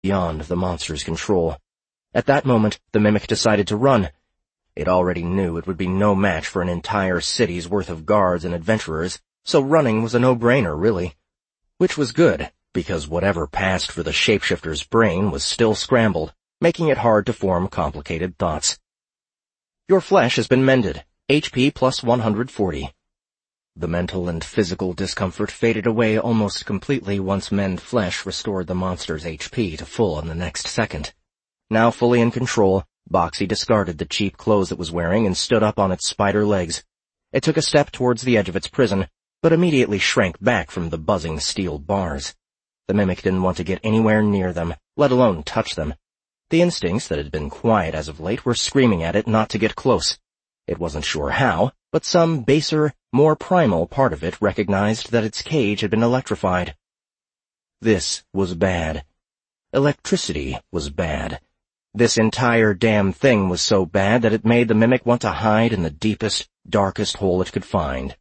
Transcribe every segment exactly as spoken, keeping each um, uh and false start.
beyond the monster's control. At that moment, the Mimic decided to run. It already knew it would be no match for an entire city's worth of guards and adventurers, so running was a no-brainer, really. Which was good, because whatever passed for the shapeshifter's brain was still scrambled, making it hard to form complicated thoughts. Your flesh has been mended. H P plus one hundred forty. The mental and physical discomfort faded away almost completely once Mend Flesh restored the monster's H P to full in the next second. Now fully in control, Boxy discarded the cheap clothes it was wearing and stood up on its spider legs. It took a step towards the edge of its prison, but immediately shrank back from the buzzing steel bars. The Mimic didn't want to get anywhere near them, let alone touch them. The instincts that had been quiet as of late were screaming at it not to get close. It wasn't sure how, but some baser, more primal part of it recognized that its cage had been electrified. This was bad. Electricity was bad. This entire damn thing was so bad that it made the Mimic want to hide in the deepest, darkest hole it could find.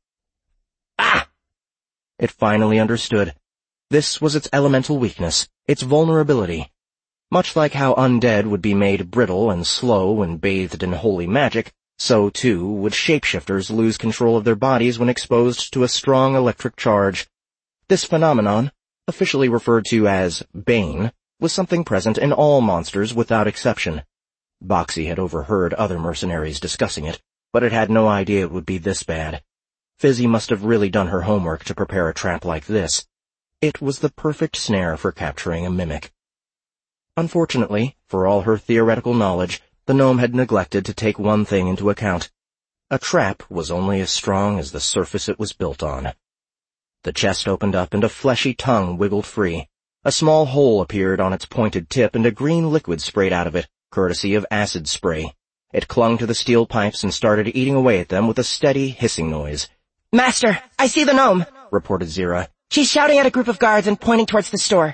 Ah! It finally understood. This was its elemental weakness, its vulnerability. Much like how undead would be made brittle and slow when bathed in holy magic, so too would shapeshifters lose control of their bodies when exposed to a strong electric charge. This phenomenon, officially referred to as Bane, was something present in all monsters without exception. Boxy had overheard other mercenaries discussing it, but it had no idea it would be this bad. Fizzy must have really done her homework to prepare a trap like this. It was the perfect snare for capturing a Mimic. Unfortunately, for all her theoretical knowledge, the gnome had neglected to take one thing into account. A trap was only as strong as the surface it was built on. The chest opened up and a fleshy tongue wiggled free. A small hole appeared on its pointed tip and a green liquid sprayed out of it, courtesy of acid spray. It clung to the steel pipes and started eating away at them with a steady hissing noise. "Master, I see the gnome," reported Zira. "She's shouting at a group of guards and pointing towards the store."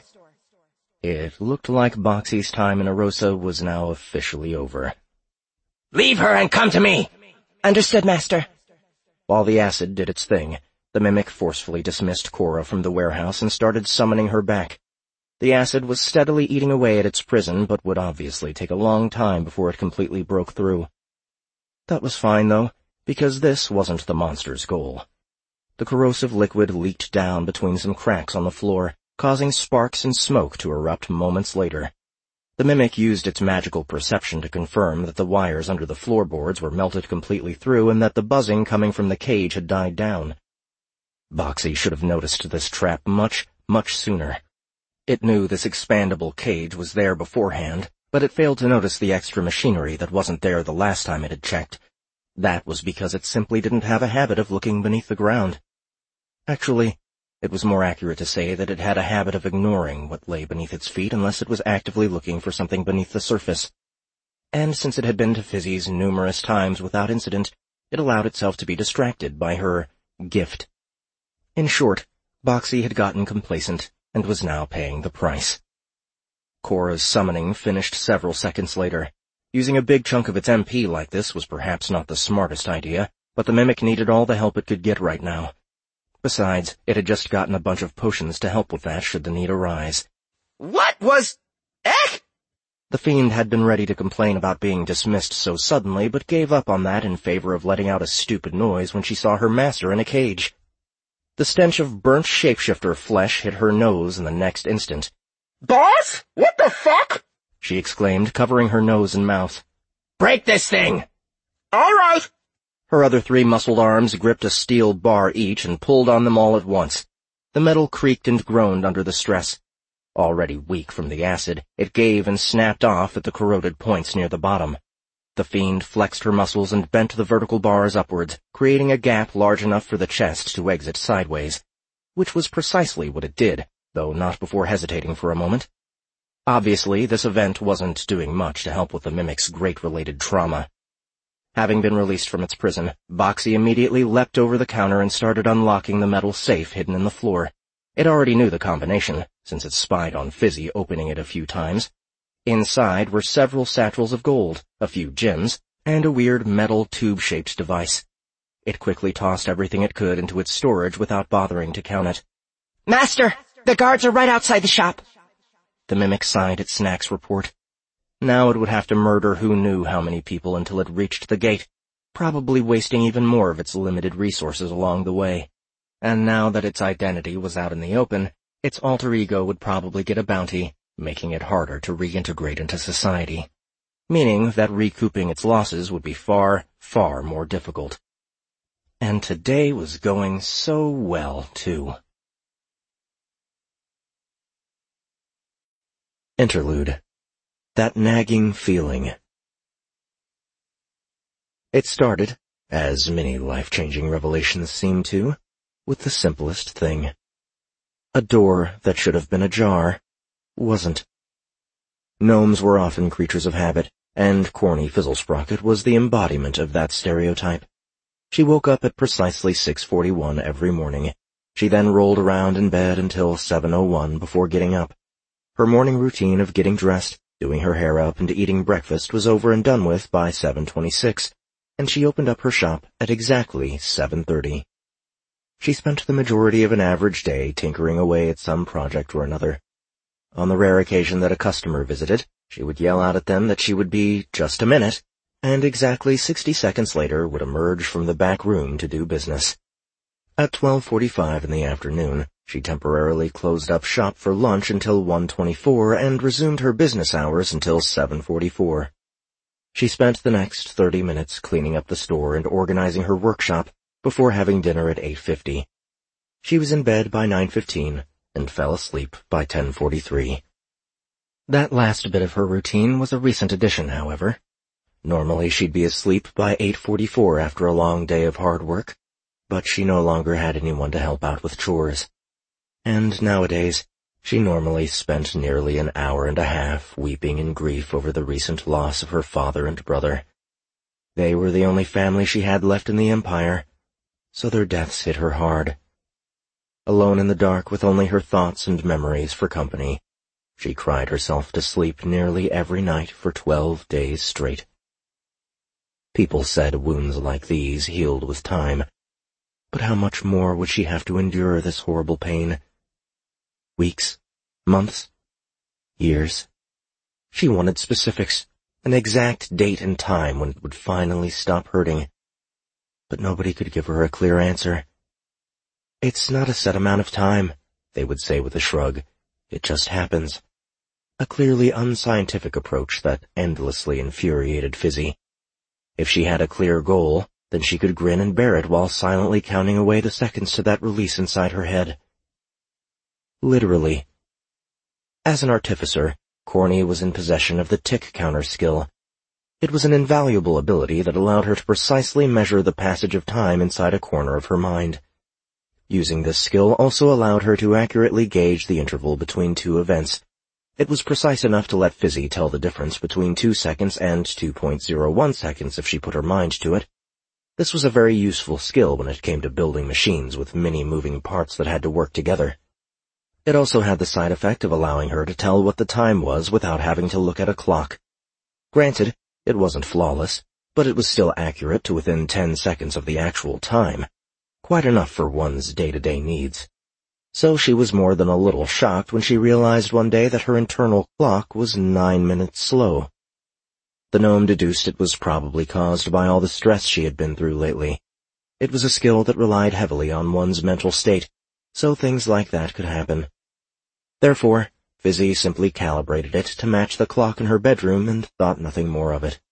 It looked like Boxy's time in Arosa was now officially over. "Leave her and come to me!" "Understood, Master." While the acid did its thing, the Mimic forcefully dismissed Cora from the warehouse and started summoning her back. The acid was steadily eating away at its prison, but would obviously take a long time before it completely broke through. That was fine, though, because this wasn't the monster's goal. The corrosive liquid leaked down between some cracks on the floor, causing sparks and smoke to erupt moments later. The Mimic used its magical perception to confirm that the wires under the floorboards were melted completely through and that the buzzing coming from the cage had died down. Boxy should have noticed this trap much, much sooner. It knew this expandable cage was there beforehand, but it failed to notice the extra machinery that wasn't there the last time it had checked. That was because it simply didn't have a habit of looking beneath the ground. Actually, it was more accurate to say that it had a habit of ignoring what lay beneath its feet unless it was actively looking for something beneath the surface. And since it had been to Fizzy's numerous times without incident, it allowed itself to be distracted by her gift. In short, Boxy had gotten complacent and was now paying the price. Cora's summoning finished several seconds later. Using a big chunk of its M P like this was perhaps not the smartest idea, but the Mimic needed all the help it could get right now. Besides, it had just gotten a bunch of potions to help with that should the need arise. "What was... eh?" The fiend had been ready to complain about being dismissed so suddenly, but gave up on that in favor of letting out a stupid noise when she saw her master in a cage. The stench of burnt shapeshifter flesh hit her nose in the next instant. "Boss? What the fuck?" she exclaimed, covering her nose and mouth. "Break this thing!" "All right." Her other three muscled arms gripped a steel bar each and pulled on them all at once. The metal creaked and groaned under the stress. Already weak from the acid, it gave and snapped off at the corroded points near the bottom. The fiend flexed her muscles and bent the vertical bars upwards, creating a gap large enough for the chest to exit sideways. Which was precisely what it did, though not before hesitating for a moment. Obviously, this event wasn't doing much to help with the Mimic's great-related trauma. Having been released from its prison, Boxy immediately leapt over the counter and started unlocking the metal safe hidden in the floor. It already knew the combination, since it spied on Fizzy opening it a few times. Inside were several satchels of gold, a few gems, and a weird metal tube-shaped device. It quickly tossed everything it could into its storage without bothering to count it. "Master, the guards are right outside the shop." The Mimic sighed at Snack's report. Now it would have to murder who knew how many people until it reached the gate, probably wasting even more of its limited resources along the way. And now that its identity was out in the open, its alter ego would probably get a bounty, making it harder to reintegrate into society. Meaning that recouping its losses would be far, far more difficult. And today was going so well, too. Interlude. That nagging feeling. It started, as many life-changing revelations seem to, with the simplest thing. A door that should have been ajar wasn't. Gnomes were often creatures of habit, and Corny Fizzlesprocket was the embodiment of that stereotype. She woke up at precisely six forty-one every morning. She then rolled around in bed until seven oh one before getting up. Her morning routine of getting dressed, doing her hair up, and eating breakfast was over and done with by seven twenty-six, and she opened up her shop at exactly seven thirty. She spent the majority of an average day tinkering away at some project or another. On the rare occasion that a customer visited, she would yell out at them that she would be just a minute, and exactly sixty seconds later would emerge from the back room to do business. At twelve forty-five in the afternoon, she temporarily closed up shop for lunch until one twenty-four and resumed her business hours until seven forty-four. She spent the next thirty minutes cleaning up the store and organizing her workshop before having dinner at eight fifty. She was in bed by nine fifteen and fell asleep by ten forty-three. That last bit of her routine was a recent addition, however. Normally she'd be asleep by eight forty-four after a long day of hard work, but she no longer had anyone to help out with chores. And nowadays, she normally spent nearly an hour and a half weeping in grief over the recent loss of her father and brother. They were the only family she had left in the Empire, so their deaths hit her hard. Alone in the dark with only her thoughts and memories for company, she cried herself to sleep nearly every night for twelve days straight. People said wounds like these healed with time, but how much more would she have to endure this horrible pain? Weeks? Months? Years? She wanted specifics, an exact date and time when it would finally stop hurting. But nobody could give her a clear answer. It's not a set amount of time, they would say with a shrug. It just happens. A clearly unscientific approach that endlessly infuriated Fizzy. If she had a clear goal, then she could grin and bear it while silently counting away the seconds to that release inside her head. Literally. As an artificer, Corny was in possession of the tick counter skill. It was an invaluable ability that allowed her to precisely measure the passage of time inside a corner of her mind. Using this skill also allowed her to accurately gauge the interval between two events. It was precise enough to let Fizzy tell the difference between two seconds and two point zero one seconds if she put her mind to it. This was a very useful skill when it came to building machines with many moving parts that had to work together. It also had the side effect of allowing her to tell what the time was without having to look at a clock. Granted, it wasn't flawless, but it was still accurate to within ten seconds of the actual time. Quite enough for one's day-to-day needs. So she was more than a little shocked when she realized one day that her internal clock was nine minutes slow. The gnome deduced it was probably caused by all the stress she had been through lately. It was a skill that relied heavily on one's mental state, so things like that could happen. Therefore, Fizzy simply calibrated it to match the clock in her bedroom and thought nothing more of it.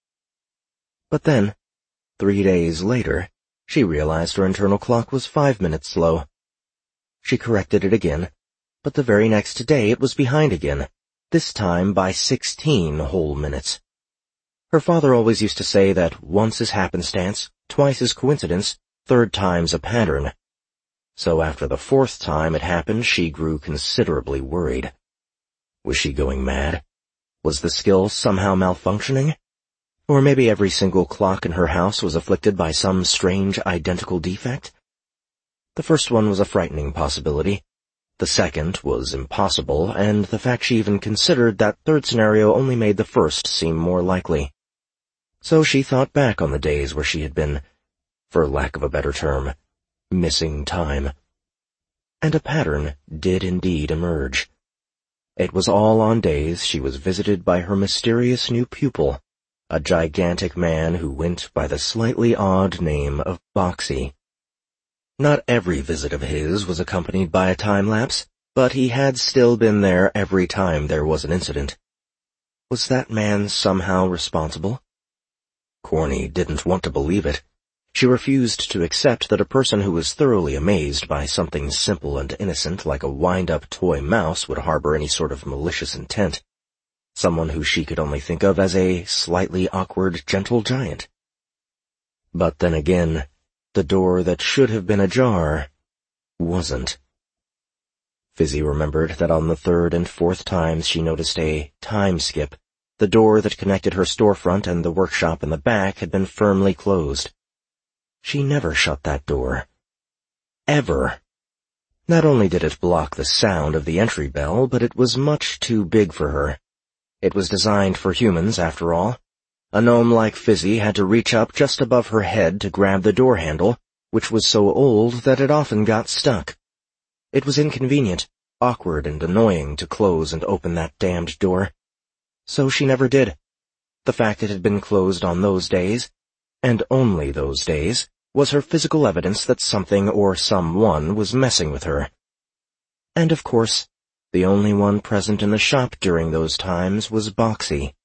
But then, three days later, she realized her internal clock was five minutes slow. She corrected it again, but the very next day it was behind again, this time by sixteen whole minutes. Her father always used to say that once is happenstance, twice is coincidence, third time's a pattern. So after the fourth time it happened, she grew considerably worried. Was she going mad? Was the skill somehow malfunctioning? Or maybe every single clock in her house was afflicted by some strange identical defect? The first one was a frightening possibility. The second was impossible, and the fact she even considered that third scenario only made the first seem more likely. So she thought back on the days where she had been, for lack of a better term, missing time. And a pattern did indeed emerge. It was all on days she was visited by her mysterious new pupil, a gigantic man who went by the slightly odd name of Boxy. Not every visit of his was accompanied by a time-lapse, but he had still been there every time there was an incident. Was that man somehow responsible? Corny didn't want to believe it. She refused to accept that a person who was thoroughly amazed by something simple and innocent like a wind-up toy mouse would harbor any sort of malicious intent. Someone who she could only think of as a slightly awkward, gentle giant. But then again, the door that should have been ajar wasn't. Fizzy remembered that on the third and fourth times she noticed a time skip. The door that connected her storefront and the workshop in the back had been firmly closed. She never shut that door. Ever. Not only did it block the sound of the entry bell, but it was much too big for her. It was designed for humans, after all. A gnome like Fizzy had to reach up just above her head to grab the door handle, which was so old that it often got stuck. It was inconvenient, awkward, and annoying to close and open that damned door. So she never did. The fact it had been closed on those days, and only those days, was her physical evidence that something or someone was messing with her. And of course, the only one present in the shop during those times was Boxy.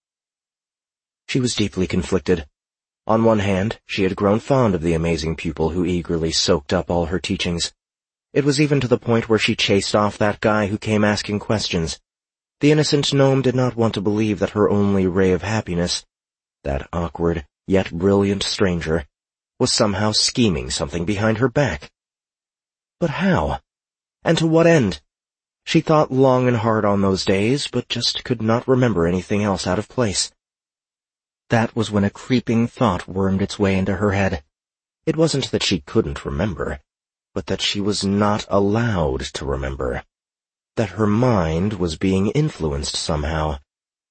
She was deeply conflicted. On one hand, she had grown fond of the amazing pupil who eagerly soaked up all her teachings. It was even to the point where she chased off that guy who came asking questions. The innocent gnome did not want to believe that her only ray of happiness, that awkward yet brilliant stranger, was somehow scheming something behind her back. But how? And to what end? She thought long and hard on those days, but just could not remember anything else out of place. That was when a creeping thought wormed its way into her head. It wasn't that she couldn't remember, but that she was not allowed to remember. That her mind was being influenced somehow.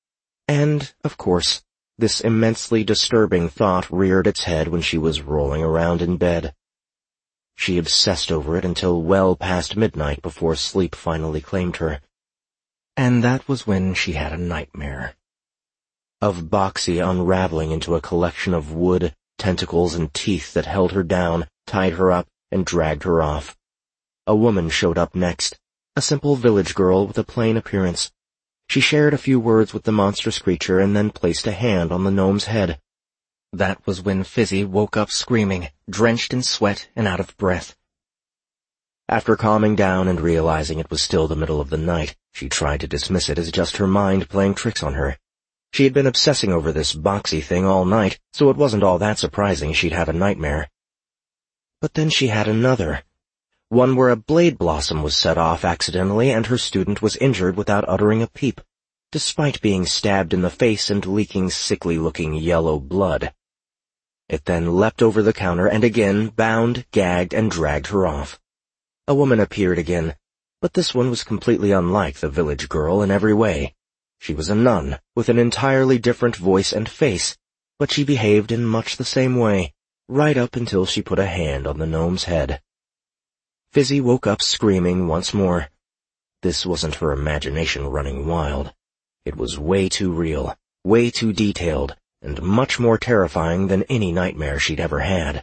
And, of course, this immensely disturbing thought reared its head when she was rolling around in bed. She obsessed over it until well past midnight before sleep finally claimed her. And that was when she had a nightmare. Of Boxy unraveling into a collection of wood, tentacles, and teeth that held her down, tied her up, and dragged her off. A woman showed up next, a simple village girl with a plain appearance. She shared a few words with the monstrous creature and then placed a hand on the gnome's head. That was when Fizzy woke up screaming, drenched in sweat and out of breath. After calming down and realizing it was still the middle of the night, she tried to dismiss it as just her mind playing tricks on her. She had been obsessing over this Boxy thing all night, so it wasn't all that surprising she'd had a nightmare. But then she had another. One where a blade blossom was set off accidentally and her student was injured without uttering a peep, despite being stabbed in the face and leaking sickly-looking yellow blood. It then leapt over the counter and again bound, gagged, and dragged her off. A woman appeared again, but this one was completely unlike the village girl in every way. She was a nun, with an entirely different voice and face, but she behaved in much the same way, right up until she put a hand on the gnome's head. Fizzy woke up screaming once more. This wasn't her imagination running wild. It was way too real, way too detailed, and much more terrifying than any nightmare she'd ever had.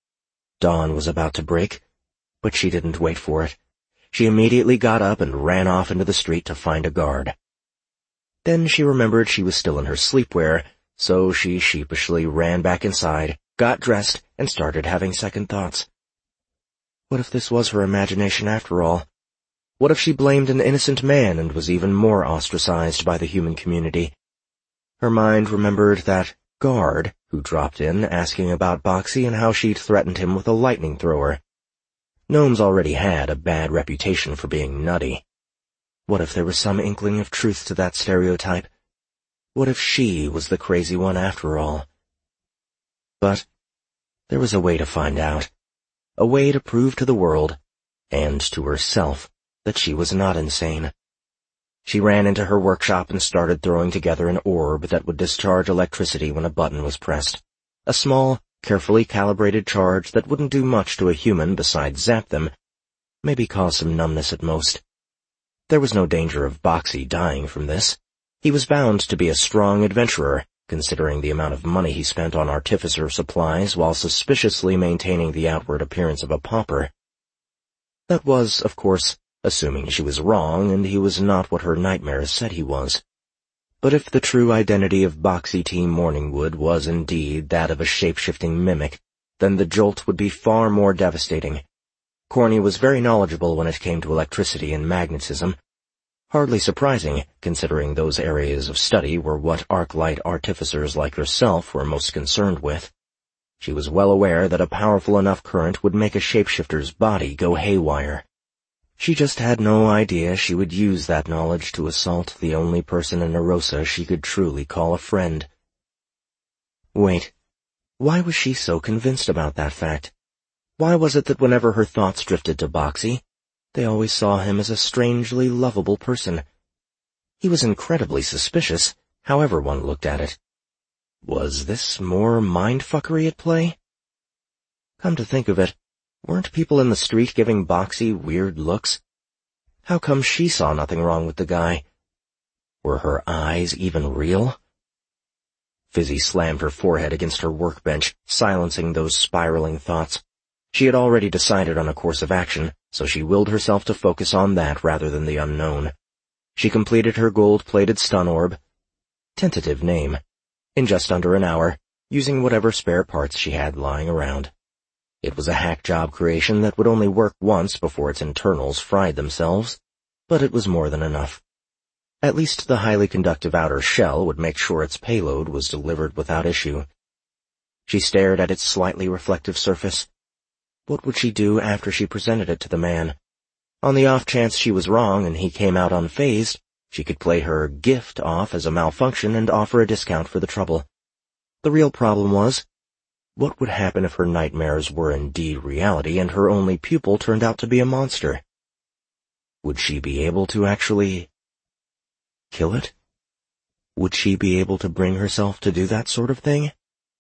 Dawn was about to break, but she didn't wait for it. She immediately got up and ran off into the street to find a guard. Then she remembered she was still in her sleepwear, so she sheepishly ran back inside, got dressed, and started having second thoughts. What if this was her imagination after all? What if she blamed an innocent man and was even more ostracized by the human community? Her mind remembered that guard who dropped in asking about Boxy and how she'd threatened him with a lightning thrower. Gnomes already had a bad reputation for being nutty. What if there was some inkling of truth to that stereotype? What if she was the crazy one after all? But there was a way to find out. A way to prove to the world, and to herself, that she was not insane. She ran into her workshop and started throwing together an orb that would discharge electricity when a button was pressed. A small, carefully calibrated charge that wouldn't do much to a human besides zap them, maybe cause some numbness at most. There was no danger of Boxy dying from this. He was bound to be a strong adventurer, considering the amount of money he spent on artificer supplies while suspiciously maintaining the outward appearance of a pauper. That was, of course, assuming she was wrong and he was not what her nightmares said he was. But if the true identity of Boxy T. Morningwood was indeed that of a shape-shifting mimic, then the jolt would be far more devastating. Corny was very knowledgeable when it came to electricity and magnetism. Hardly surprising, considering those areas of study were what arc-light artificers like herself were most concerned with. She was well aware that a powerful enough current would make a shapeshifter's body go haywire. She just had no idea she would use that knowledge to assault the only person in Erosa she could truly call a friend. Wait, why was she so convinced about that fact? Why was it that whenever her thoughts drifted to Boxy, they always saw him as a strangely lovable person? He was incredibly suspicious, however one looked at it. Was this more mindfuckery at play? Come to think of it, weren't people in the street giving Boxy weird looks? How come she saw nothing wrong with the guy? Were her eyes even real? Fizzy slammed her forehead against her workbench, silencing those spiraling thoughts. She had already decided on a course of action, so she willed herself to focus on that rather than the unknown. She completed her gold-plated stun orb, tentative name, in just under an hour, using whatever spare parts she had lying around. It was a hack job creation that would only work once before its internals fried themselves, but it was more than enough. At least the highly conductive outer shell would make sure its payload was delivered without issue. She stared at its slightly reflective surface. What would she do after she presented it to the man? On the off chance she was wrong and he came out unfazed, she could play her gift off as a malfunction and offer a discount for the trouble. The real problem was, what would happen if her nightmares were indeed reality and her only pupil turned out to be a monster? Would she be able to actually kill it? Would she be able to bring herself to do that sort of thing?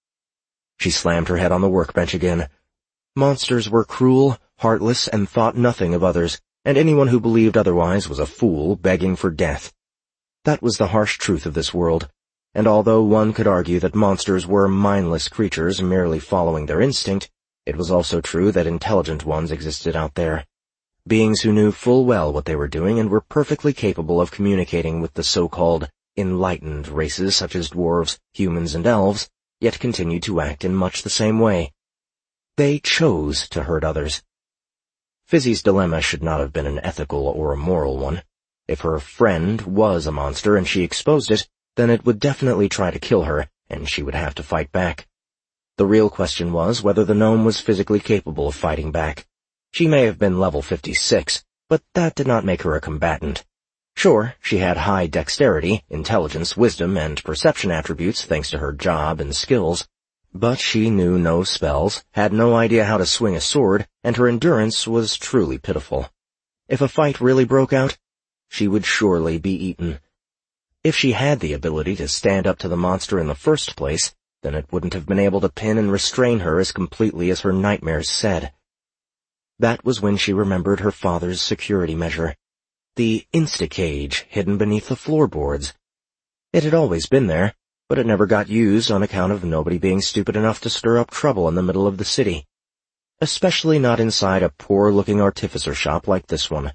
She slammed her head on the workbench again. Monsters were cruel, heartless, and thought nothing of others, and anyone who believed otherwise was a fool begging for death. That was the harsh truth of this world. And although one could argue that monsters were mindless creatures merely following their instinct, it was also true that intelligent ones existed out there. Beings who knew full well what they were doing and were perfectly capable of communicating with the so-called enlightened races such as dwarves, humans, and elves, yet continued to act in much the same way. They chose to hurt others. Fizzy's dilemma should not have been an ethical or a moral one. If her friend was a monster and she exposed it, then it would definitely try to kill her, and she would have to fight back. The real question was whether the gnome was physically capable of fighting back. She may have been level fifty-six, but that did not make her a combatant. Sure, she had high dexterity, intelligence, wisdom, and perception attributes thanks to her job and skills, but she knew no spells, had no idea how to swing a sword, and her endurance was truly pitiful. If a fight really broke out, she would surely be eaten. If she had the ability to stand up to the monster in the first place, then it wouldn't have been able to pin and restrain her as completely as her nightmares said. That was when she remembered her father's security measure, the Insta-cage hidden beneath the floorboards. It had always been there, but it never got used on account of nobody being stupid enough to stir up trouble in the middle of the city. Especially not inside a poor-looking artificer shop like this one.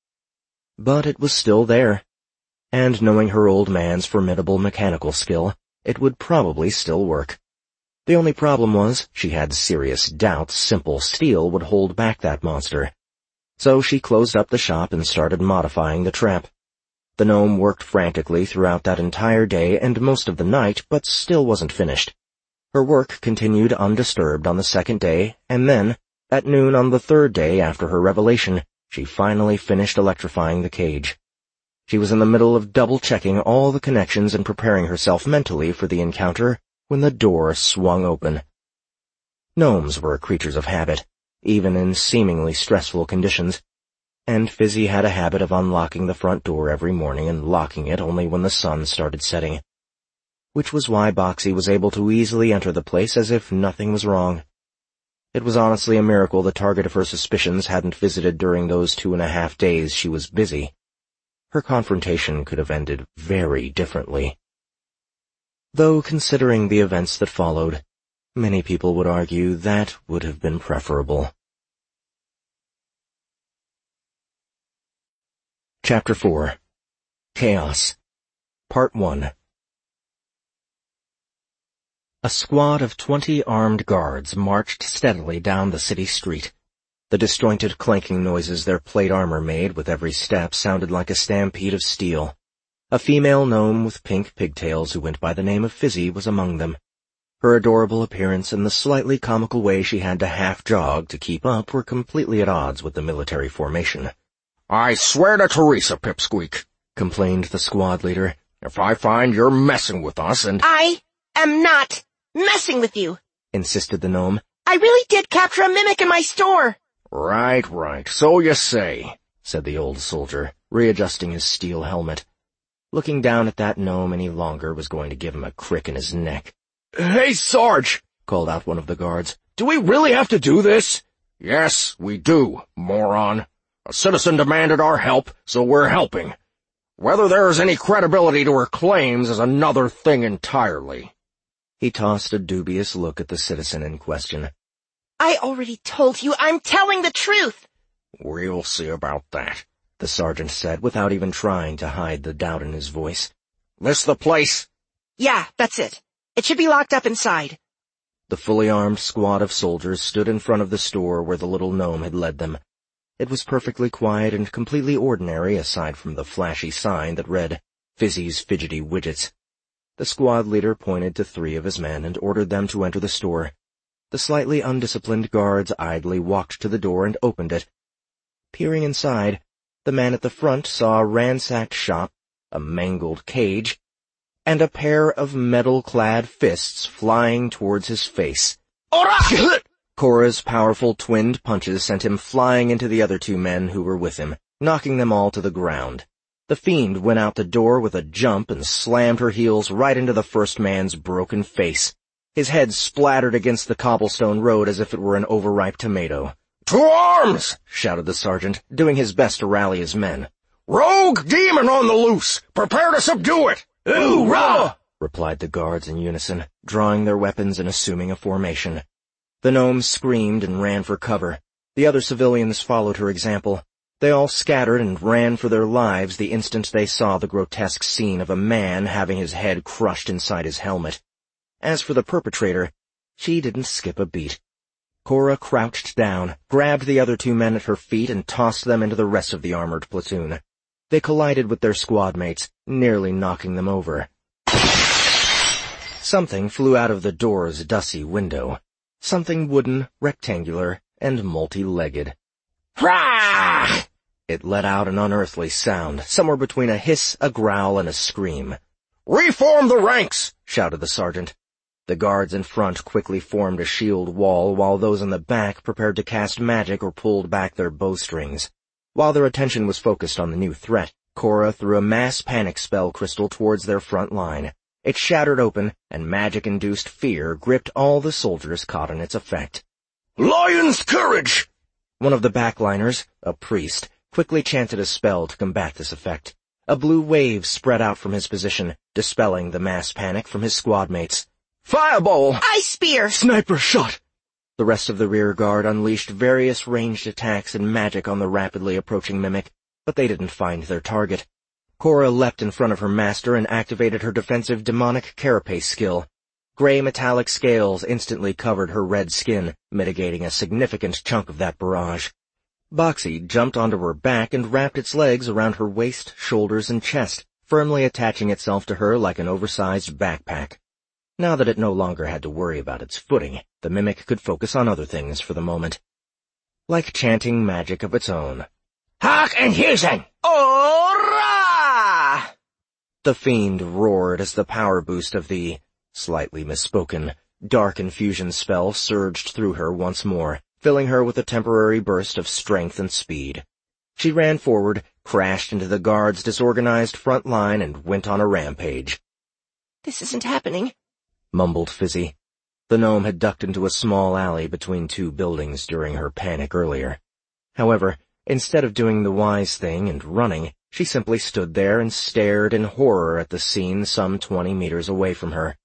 But it was still there. And knowing her old man's formidable mechanical skill, it would probably still work. The only problem was she had serious doubts simple steel would hold back that monster. So she closed up the shop and started modifying the trap. The gnome worked frantically throughout that entire day and most of the night, but still wasn't finished. Her work continued undisturbed on the second day, and then, at noon on the third day after her revelation, she finally finished electrifying the cage. She was in the middle of double-checking all the connections and preparing herself mentally for the encounter when the door swung open. Gnomes were creatures of habit, even in seemingly stressful conditions, and Fizzy had a habit of unlocking the front door every morning and locking it only when the sun started setting. Which was why Boxy was able to easily enter the place as if nothing was wrong. It was honestly a miracle the target of her suspicions hadn't visited during those two and a half days she was busy. her confrontation could have ended very differently. Though, considering the events that followed, many people would argue that would have been preferable. Chapter four. Chaos. Part one. A squad of twenty armed guards marched steadily down the city street. The disjointed clanking noises their plate armor made with every step sounded like a stampede of steel. A female gnome with pink pigtails who went by the name of Fizzy was among them. Her adorable appearance and the slightly comical way she had to half-jog to keep up were completely at odds with the military formation. I swear to Teresa, Pipsqueak, complained the squad leader, if I find you're messing with us and— I am not messing with you, insisted the gnome. I really did capture a mimic in my store. Right, right, so you say, said the old soldier, readjusting his steel helmet. Looking down at that gnome any longer was going to give him a crick in his neck. Hey, Sarge, called out one of the guards. Do we really have to do this? Yes, we do, moron. A citizen demanded our help, so we're helping. Whether there is any credibility to her claims is another thing entirely. He tossed a dubious look at the citizen in question. I already told you I'm telling the truth. We'll see about that, the sergeant said without even trying to hide the doubt in his voice. This the place? Yeah, that's it. It should be locked up inside. The fully armed squad of soldiers stood in front of the store where the little gnome had led them. It was perfectly quiet and completely ordinary aside from the flashy sign that read, Fizzy's Fidgety Widgets. The squad leader pointed to three of his men and ordered them to enter the store. The slightly undisciplined guards idly walked to the door and opened it. Peering inside, the man at the front saw a ransacked shop, a mangled cage, and a pair of metal-clad fists flying towards his face. Ora! Cora's powerful twinned punches sent him flying into the other two men who were with him, knocking them all to the ground. The fiend went out the door with a jump and slammed her heels right into the first man's broken face. His head splattered against the cobblestone road as if it were an overripe tomato. To arms! Shouted the sergeant, doing his best to rally his men. Rogue demon on the loose! Prepare to subdue it! Hoorah! Replied the guards in unison, drawing their weapons and assuming a formation. The gnome screamed and ran for cover. The other civilians followed her example. They all scattered and ran for their lives the instant they saw the grotesque scene of a man having his head crushed inside his helmet. As for the perpetrator, she didn't skip a beat. Cora crouched down, grabbed the other two men at her feet, and tossed them into the rest of the armored platoon. They collided with their squad mates, nearly knocking them over. Something flew out of the door's dusty window. Something wooden, rectangular, and multi-legged. Rah! It let out an unearthly sound, somewhere between a hiss, a growl, and a scream. Reform the ranks! Shouted the sergeant. The guards in front quickly formed a shield wall, while those in the back prepared to cast magic or pulled back their bowstrings. While their attention was focused on the new threat, Cora threw a mass panic spell crystal towards their front line. It shattered open, and magic-induced fear gripped all the soldiers caught in its effect. Lion's courage! One of the backliners, a priest, quickly chanted a spell to combat this effect. A blue wave spread out from his position, dispelling the mass panic from his squad mates. Fireball! Ice spear! Sniper shot! The rest of the rear guard unleashed various ranged attacks and magic on the rapidly approaching mimic, but they didn't find their target. Cora leapt in front of her master and activated her defensive demonic carapace skill. Gray metallic scales instantly covered her red skin, mitigating a significant chunk of that barrage. Boxy jumped onto her back and wrapped its legs around her waist, shoulders, and chest, firmly attaching itself to her like an oversized backpack. Now that it no longer had to worry about its footing, the mimic could focus on other things for the moment. Like chanting magic of its own. Hark and Husen! Ora! The fiend roared as the power boost of the, slightly misspoken, dark infusion spell surged through her once more, filling her with a temporary burst of strength and speed. She ran forward, crashed into the guards' disorganized front line, and went on a rampage. This isn't happening, mumbled Fizzy. The gnome had ducked into a small alley between two buildings during her panic earlier. However, instead of doing the wise thing and running, She simply stood there and stared in horror at the scene some twenty meters away from her.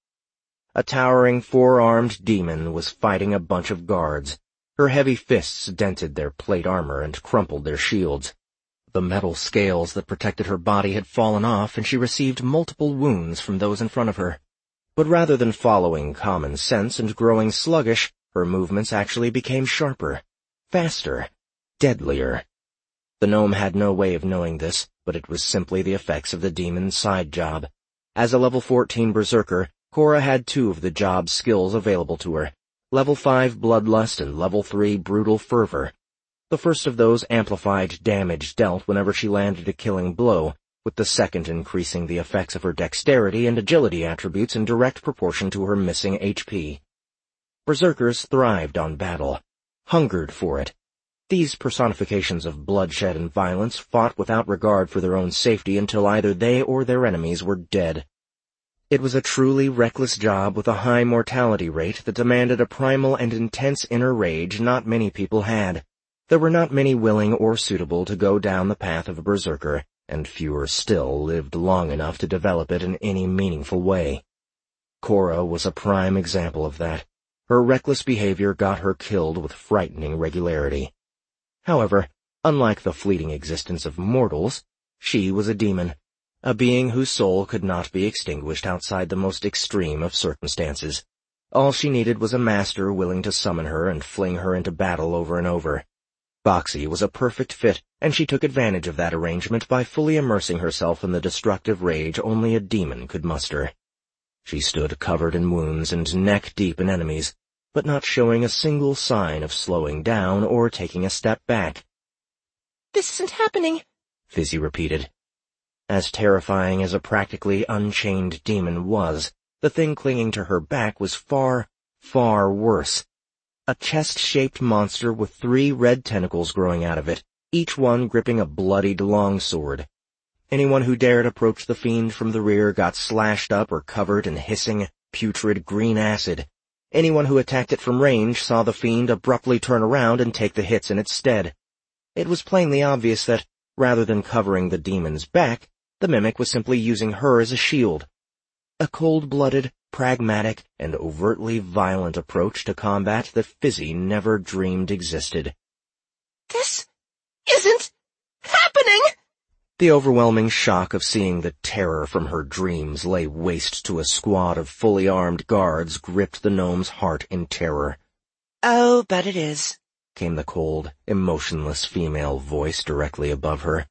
A towering four-armed demon was fighting a bunch of guards. Her heavy fists dented their plate armor and crumpled their shields. The metal scales that protected her body had fallen off, and she received multiple wounds from those in front of her. But rather than following common sense and growing sluggish, her movements actually became sharper, faster, deadlier. The gnome had no way of knowing this, but it was simply the effects of the demon's side job. As a level fourteen berserker, Cora had two of the job's skills available to her, level five Bloodlust and level three Brutal Fervor. The first of those amplified damage dealt whenever she landed a killing blow, with the second increasing the effects of her dexterity and agility attributes in direct proportion to her missing H P. Berserkers thrived on battle, hungered for it. These personifications of bloodshed and violence fought without regard for their own safety until either they or their enemies were dead. It was a truly reckless job with a high mortality rate that demanded a primal and intense inner rage not many people had. There were not many willing or suitable to go down the path of a berserker, and fewer still lived long enough to develop it in any meaningful way. Cora was a prime example of that. Her reckless behavior got her killed with frightening regularity. However, unlike the fleeting existence of mortals, she was a demon, a being whose soul could not be extinguished outside the most extreme of circumstances. All she needed was a master willing to summon her and fling her into battle over and over. Boxy was a perfect fit, and she took advantage of that arrangement by fully immersing herself in the destructive rage only a demon could muster. She stood covered in wounds and neck-deep in enemies, but not showing a single sign of slowing down or taking a step back. "This isn't happening," Fizzy repeated. As terrifying as a practically unchained demon was, the thing clinging to her back was far, far worse. A chest-shaped monster with three red tentacles growing out of it, each one gripping a bloodied longsword. Anyone who dared approach the fiend from the rear got slashed up or covered in hissing, putrid green acid. Anyone who attacked it from range saw the fiend abruptly turn around and take the hits in its stead. It was plainly obvious that, rather than covering the demon's back, the mimic was simply using her as a shield. A cold-blooded, pragmatic, and overtly violent approach to combat that Fizzy never dreamed existed. "This isn't happening!" The overwhelming shock of seeing the terror from her dreams lay waste to a squad of fully armed guards gripped the gnome's heart in terror. "Oh, but it is," came the cold, emotionless female voice directly above her.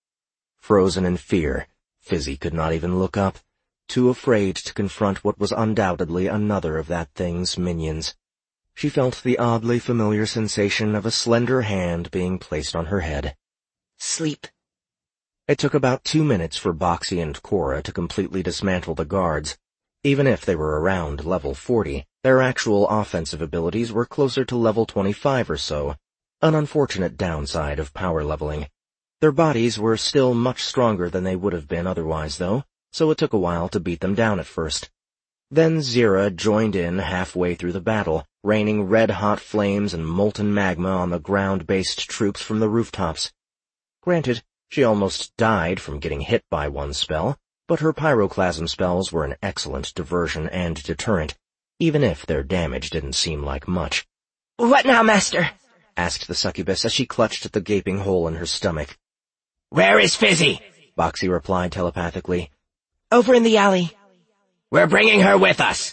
Frozen in fear, Fizzy could not even look up, too afraid to confront what was undoubtedly another of that thing's minions. She felt the oddly familiar sensation of a slender hand being placed on her head. "Sleep." It took about two minutes for Boxy and Cora to completely dismantle the guards. Even if they were around level forty, their actual offensive abilities were closer to level twenty-five or so, an unfortunate downside of power leveling. Their bodies were still much stronger than they would have been otherwise, though, so it took a while to beat them down at first. Then Zira joined in halfway through the battle, raining red-hot flames and molten magma on the ground-based troops from the rooftops. Granted, she almost died from getting hit by one spell, but her pyroclasm spells were an excellent diversion and deterrent, even if their damage didn't seem like much. "What now, Master?" asked the succubus as she clutched at the gaping hole in her stomach. "Where is Fizzy?" Boxy replied telepathically. "Over in the alley." "We're bringing her with us."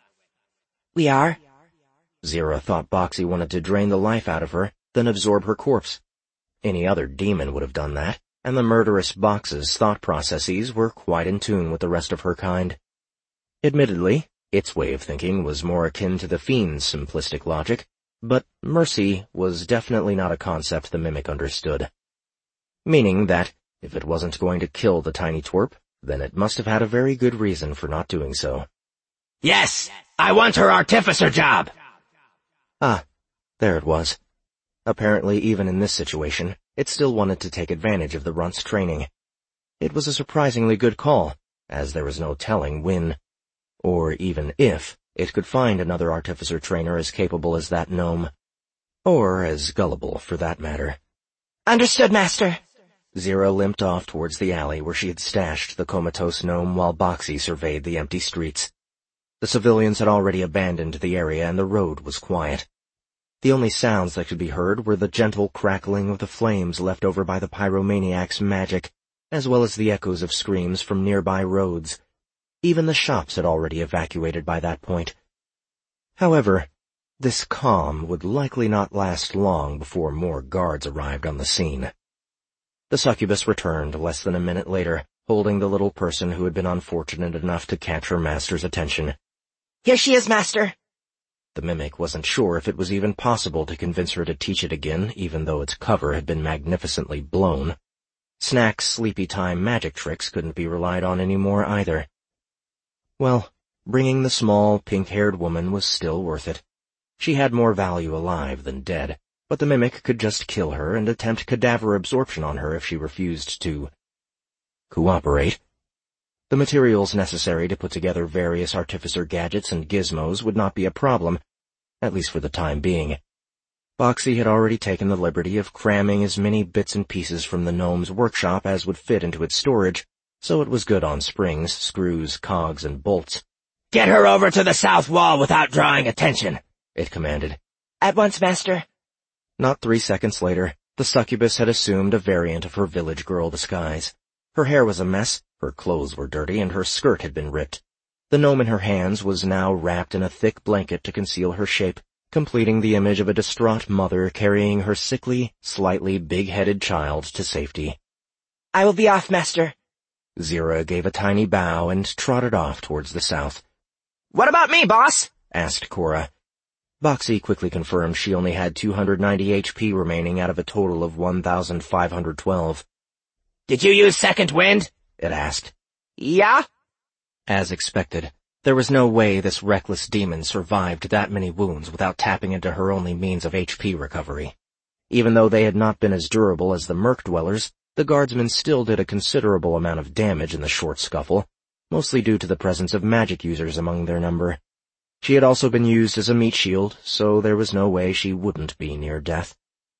"We are?" Zira thought Boxy wanted to drain the life out of her, then absorb her corpse. Any other demon would have done that, and the murderous Box's thought processes were quite in tune with the rest of her kind. Admittedly, its way of thinking was more akin to the fiend's simplistic logic, but mercy was definitely not a concept the mimic understood. Meaning that, if it wasn't going to kill the tiny twerp, then it must have had a very good reason for not doing so. "Yes, I want her artificer job." Ah, there it was. Apparently, even in this situation, it still wanted to take advantage of the runt's training. It was a surprisingly good call, as there was no telling when, or even if, it could find another artificer trainer as capable as that gnome. Or as gullible, for that matter. "Understood, Master." Zira limped off towards the alley where she had stashed the comatose gnome while Boxy surveyed the empty streets. The civilians had already abandoned the area and the road was quiet. The only sounds that could be heard were the gentle crackling of the flames left over by the pyromaniac's magic, as well as the echoes of screams from nearby roads. Even the shops had already evacuated by that point. However, this calm would likely not last long before more guards arrived on the scene. The succubus returned less than a minute later, holding the little person who had been unfortunate enough to catch her master's attention. Here she is, Master. The mimic wasn't sure if it was even possible to convince her to teach it again, even though its cover had been magnificently blown. Snack's sleepy-time magic tricks couldn't be relied on anymore either. Well, bringing the small, pink-haired woman was still worth it. She had more value alive than dead, but the mimic could just kill her and attempt cadaver absorption on her if she refused to cooperate. The materials necessary to put together various artificer gadgets and gizmos would not be a problem, at least for the time being. Boxy had already taken the liberty of cramming as many bits and pieces from the gnome's workshop as would fit into its storage, so it was good on springs, screws, cogs, and bolts. Get her over to the south wall without drawing attention, it commanded. At once, Master. Not three seconds later, the succubus had assumed a variant of her village girl disguise. Her hair was a mess, her clothes were dirty, and her skirt had been ripped. The gnome in her hands was now wrapped in a thick blanket to conceal her shape, completing the image of a distraught mother carrying her sickly, slightly big-headed child to safety. I will be off, Master. Zira gave a tiny bow and trotted off towards the south. What about me, boss? Asked Cora. Boxy quickly confirmed she only had two hundred ninety H P remaining out of a total of one thousand five hundred twelve. Did you use second wind? It asked. Yeah? As expected, there was no way this reckless demon survived that many wounds without tapping into her only means of H P recovery. Even though they had not been as durable as the Merc Dwellers, the guardsmen still did a considerable amount of damage in the short scuffle, mostly due to the presence of magic users among their number. She had also been used as a meat shield, so there was no way she wouldn't be near death.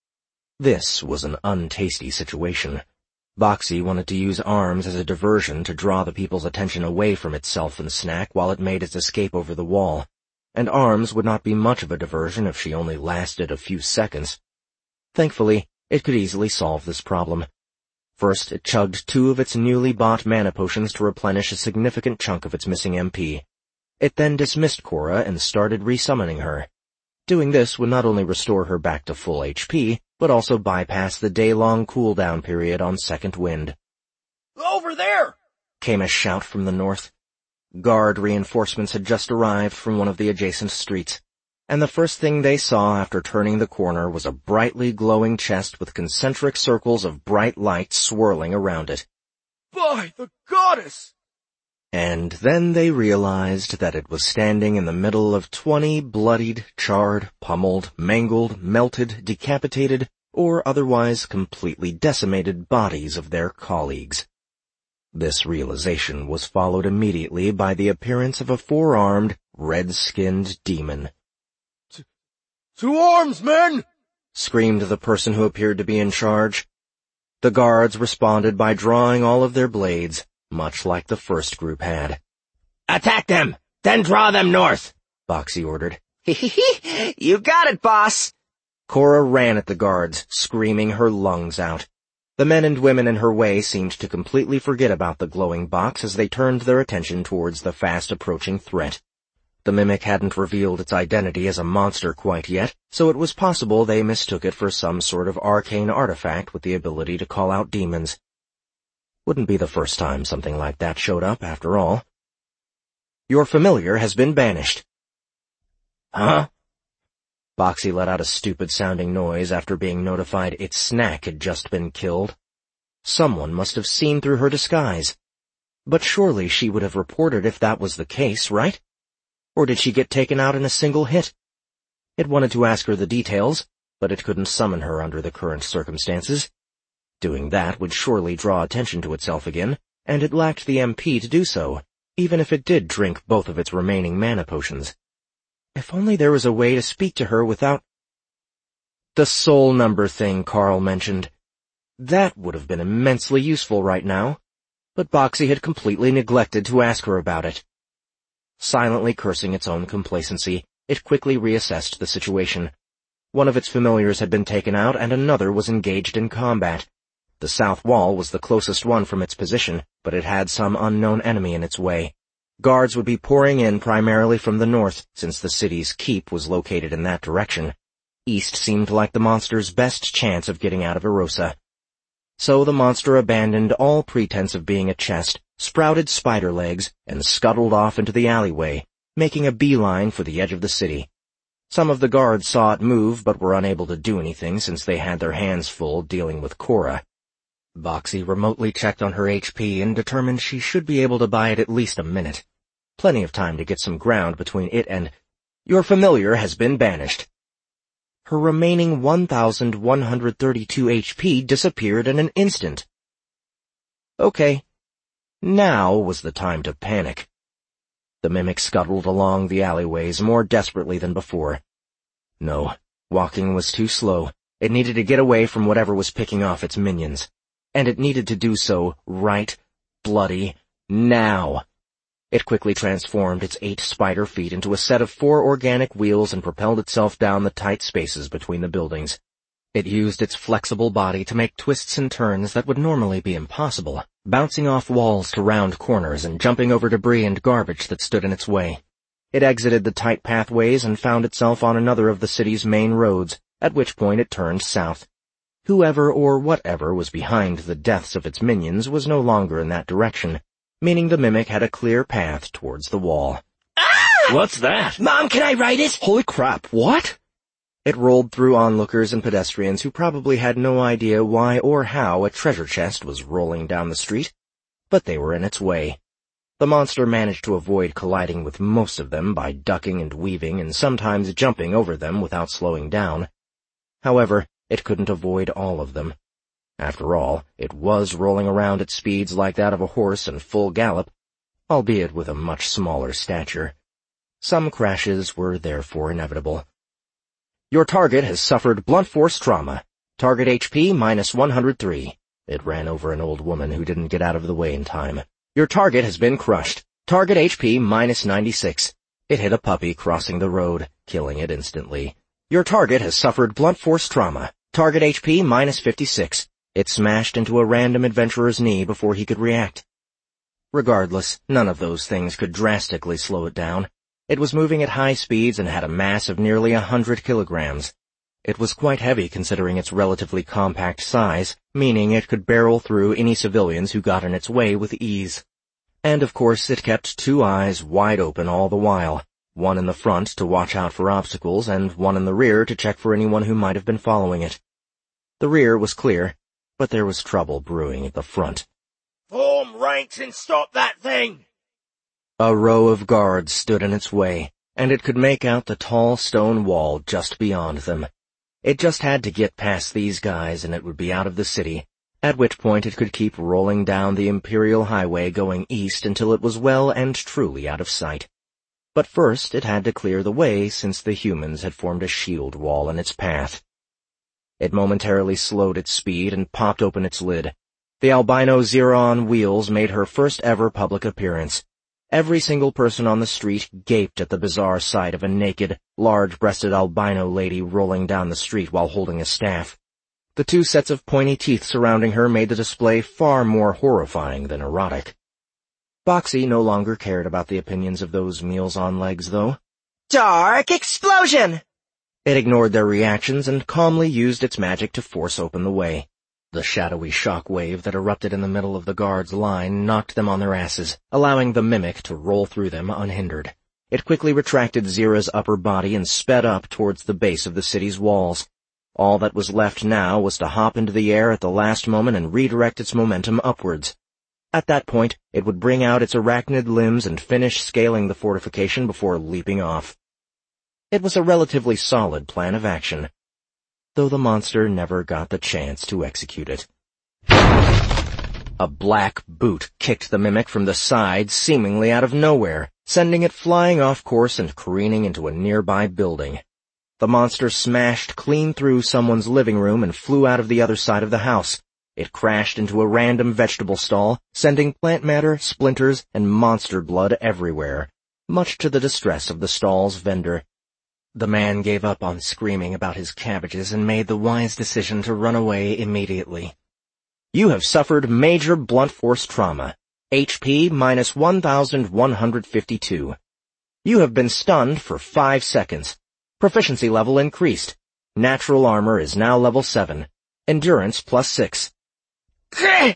This was an untasty situation. Boxy wanted to use arms as a diversion to draw the people's attention away from itself and Snack while it made its escape over the wall, and arms would not be much of a diversion if she only lasted a few seconds. Thankfully, it could easily solve this problem. First, it chugged two of its newly bought mana potions to replenish a significant chunk of its missing M P. It then dismissed Cora and started resummoning her. Doing this would not only restore her back to full H P, but also bypass the day-long cooldown period on second wind. Over there! Came a shout from the north. Guard reinforcements had just arrived from one of the adjacent streets, and the first thing they saw after turning the corner was a brightly glowing chest with concentric circles of bright light swirling around it. By the goddess! And then they realized that it was standing in the middle of twenty bloodied, charred, pummeled, mangled, melted, decapitated, or otherwise completely decimated bodies of their colleagues. This realization was followed immediately by the appearance of a four-armed, red-skinned demon. To arms, men! Screamed the person who appeared to be in charge. The guards responded by drawing all of their blades, much like the first group had. Attack them, then draw them north, Boxy ordered. You got it, boss. Cora ran at the guards, screaming her lungs out. The men and women in her way seemed to completely forget about the glowing box as they turned their attention towards the fast-approaching threat. The mimic hadn't revealed its identity as a monster quite yet, so it was possible they mistook it for some sort of arcane artifact with the ability to call out demons. Wouldn't be the first time something like that showed up, after all. Your familiar has been banished. Huh? Boxy let out a stupid-sounding noise after being notified its Snack had just been killed. Someone must have seen through her disguise. But surely she would have reported if that was the case, right? Or did she get taken out in a single hit? It wanted to ask her the details, but it couldn't summon her under the current circumstances. Doing that would surely draw attention to itself again, and it lacked the M P to do so, even if it did drink both of its remaining mana potions. If only there was a way to speak to her without... The soul number thing Carl mentioned. That would have been immensely useful right now, but Boxy had completely neglected to ask her about it. Silently cursing its own complacency, it quickly reassessed the situation. One of its familiars had been taken out and another was engaged in combat. The south wall was the closest one from its position, but it had some unknown enemy in its way. Guards would be pouring in primarily from the north, since the city's keep was located in that direction. East seemed like the monster's best chance of getting out of Erosa. So the monster abandoned all pretense of being a chest, sprouted spider legs, and scuttled off into the alleyway, making a beeline for the edge of the city. Some of the guards saw it move but were unable to do anything since they had their hands full dealing with Cora. Boxy remotely checked on her H P and determined she should be able to buy it at least a minute. Plenty of time to get some ground between it and... Your familiar has been banished. Her remaining one thousand one hundred thirty-two H P disappeared in an instant. Okay. Now was the time to panic. The mimic scuttled along the alleyways more desperately than before. No, walking was too slow. It needed to get away from whatever was picking off its minions. And it needed to do so right bloody now. It quickly transformed its eight spider feet into a set of four organic wheels and propelled itself down the tight spaces between the buildings. It used its flexible body to make twists and turns that would normally be impossible, bouncing off walls to round corners and jumping over debris and garbage that stood in its way. It exited the tight pathways and found itself on another of the city's main roads, at which point it turned south. Whoever or whatever was behind the deaths of its minions was no longer in that direction, meaning the mimic had a clear path towards the wall. Ah! What's that? Mom, can I write it? Holy crap, what? It rolled through onlookers and pedestrians who probably had no idea why or how a treasure chest was rolling down the street, but they were in its way. The monster managed to avoid colliding with most of them by ducking and weaving and sometimes jumping over them without slowing down. However, it couldn't avoid all of them. After all, it was rolling around at speeds like that of a horse in full gallop, albeit with a much smaller stature. Some crashes were therefore inevitable. Your target has suffered blunt force trauma. Target H P minus one hundred three. It ran over an old woman who didn't get out of the way in time. Your target has been crushed. Target H P minus ninety-six. It hit a puppy crossing the road, killing it instantly. Your target has suffered blunt force trauma. Target H P minus fifty-six. It smashed into a random adventurer's knee before he could react. Regardless, none of those things could drastically slow it down. It was moving at high speeds and had a mass of nearly a hundred kilograms. It was quite heavy considering its relatively compact size, meaning it could barrel through any civilians who got in its way with ease. And of course it kept two eyes wide open all the while, one in the front to watch out for obstacles and one in the rear to check for anyone who might have been following it. The rear was clear, but there was trouble brewing at the front. Form ranks and stop that thing! A row of guards stood in its way, and it could make out the tall stone wall just beyond them. It just had to get past these guys and it would be out of the city, at which point it could keep rolling down the Imperial Highway going east until it was well and truly out of sight. But first it had to clear the way since the humans had formed a shield wall in its path. It momentarily slowed its speed and popped open its lid. The albino Xeron wheels made her first ever public appearance. Every single person on the street gaped at the bizarre sight of a naked, large-breasted albino lady rolling down the street while holding a staff. The two sets of pointy teeth surrounding her made the display far more horrifying than erotic. Boxy no longer cared about the opinions of those meals on legs, though. Dark explosion! It ignored their reactions and calmly used its magic to force open the way. The shadowy shock wave that erupted in the middle of the guards' line knocked them on their asses, allowing the mimic to roll through them unhindered. It quickly retracted Zira's upper body and sped up towards the base of the city's walls. All that was left now was to hop into the air at the last moment and redirect its momentum upwards. At that point, it would bring out its arachnid limbs and finish scaling the fortification before leaping off. It was a relatively solid plan of action, though the monster never got the chance to execute it. A black boot kicked the mimic from the side, seemingly out of nowhere, sending it flying off course and careening into a nearby building. The monster smashed clean through someone's living room and flew out of the other side of the house. It crashed into a random vegetable stall, sending plant matter, splinters, and monster blood everywhere, much to the distress of the stall's vendor. The man gave up on screaming about his cabbages and made the wise decision to run away immediately. You have suffered major blunt force trauma. H P minus one thousand one hundred fifty-two. You have been stunned for five seconds. Proficiency level increased. Natural armor is now level seven. Endurance plus six. The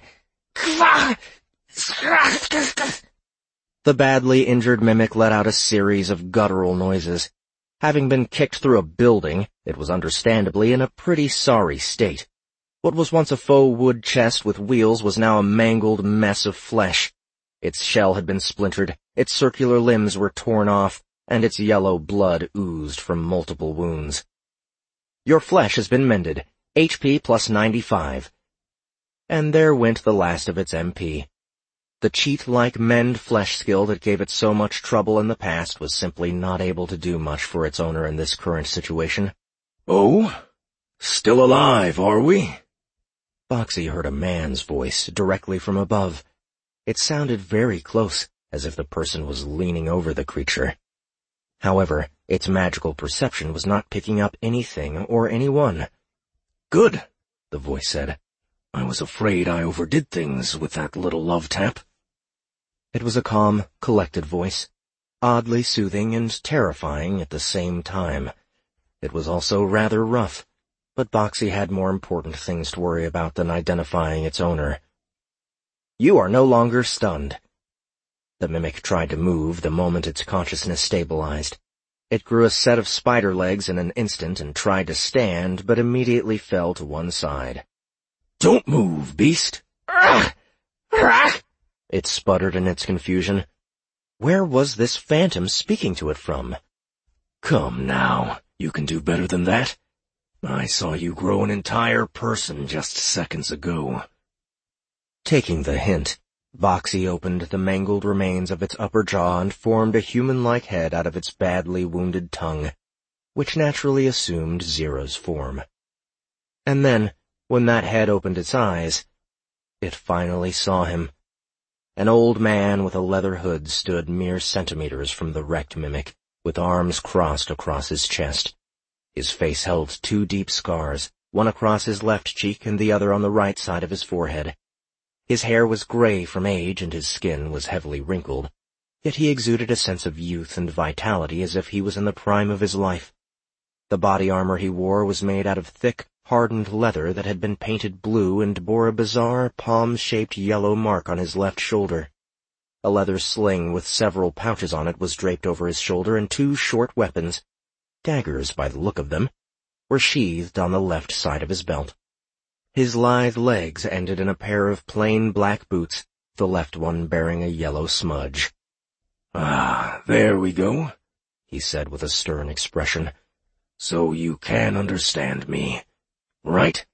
badly injured mimic let out a series of guttural noises. Having been kicked through a building, it was understandably in a pretty sorry state. What was once a faux wood chest with wheels was now a mangled mess of flesh. Its shell had been splintered, its circular limbs were torn off, and its yellow blood oozed from multiple wounds. Your flesh has been mended. H P plus ninety-five. And there went the last of its M P. The cheat-like mend flesh skill that gave it so much trouble in the past was simply not able to do much for its owner in this current situation. Oh? Still alive, are we? Boxy heard a man's voice directly from above. It sounded very close, as if the person was leaning over the creature. However, its magical perception was not picking up anything or anyone. Good, the voice said. I was afraid I overdid things with that little love tap. It was a calm, collected voice, oddly soothing and terrifying at the same time. It was also rather rough, but Boxy had more important things to worry about than identifying its owner. You are no longer stunned. The mimic tried to move the moment its consciousness stabilized. It grew a set of spider legs in an instant and tried to stand, but immediately fell to one side. Don't move, beast! It sputtered in its confusion. Where was this phantom speaking to it from? Come now, you can do better than that. I saw you grow an entire person just seconds ago. Taking the hint, Boxy opened the mangled remains of its upper jaw and formed a human-like head out of its badly wounded tongue, which naturally assumed Zero's form. And then, when that head opened its eyes, it finally saw him. An old man with a leather hood stood mere centimeters from the wrecked mimic, with arms crossed across his chest. His face held two deep scars, one across his left cheek and the other on the right side of his forehead. His hair was gray from age and his skin was heavily wrinkled, yet he exuded a sense of youth and vitality as if he was in the prime of his life. The body armor he wore was made out of thick, hardened leather that had been painted blue and bore a bizarre, palm-shaped yellow mark on his left shoulder. A leather sling with several pouches on it was draped over his shoulder, and two short weapons, daggers by the look of them, were sheathed on the left side of his belt. His lithe legs ended in a pair of plain black boots, the left one bearing a yellow smudge. Ah, there we go, he said with a stern expression. So you can understand me, right?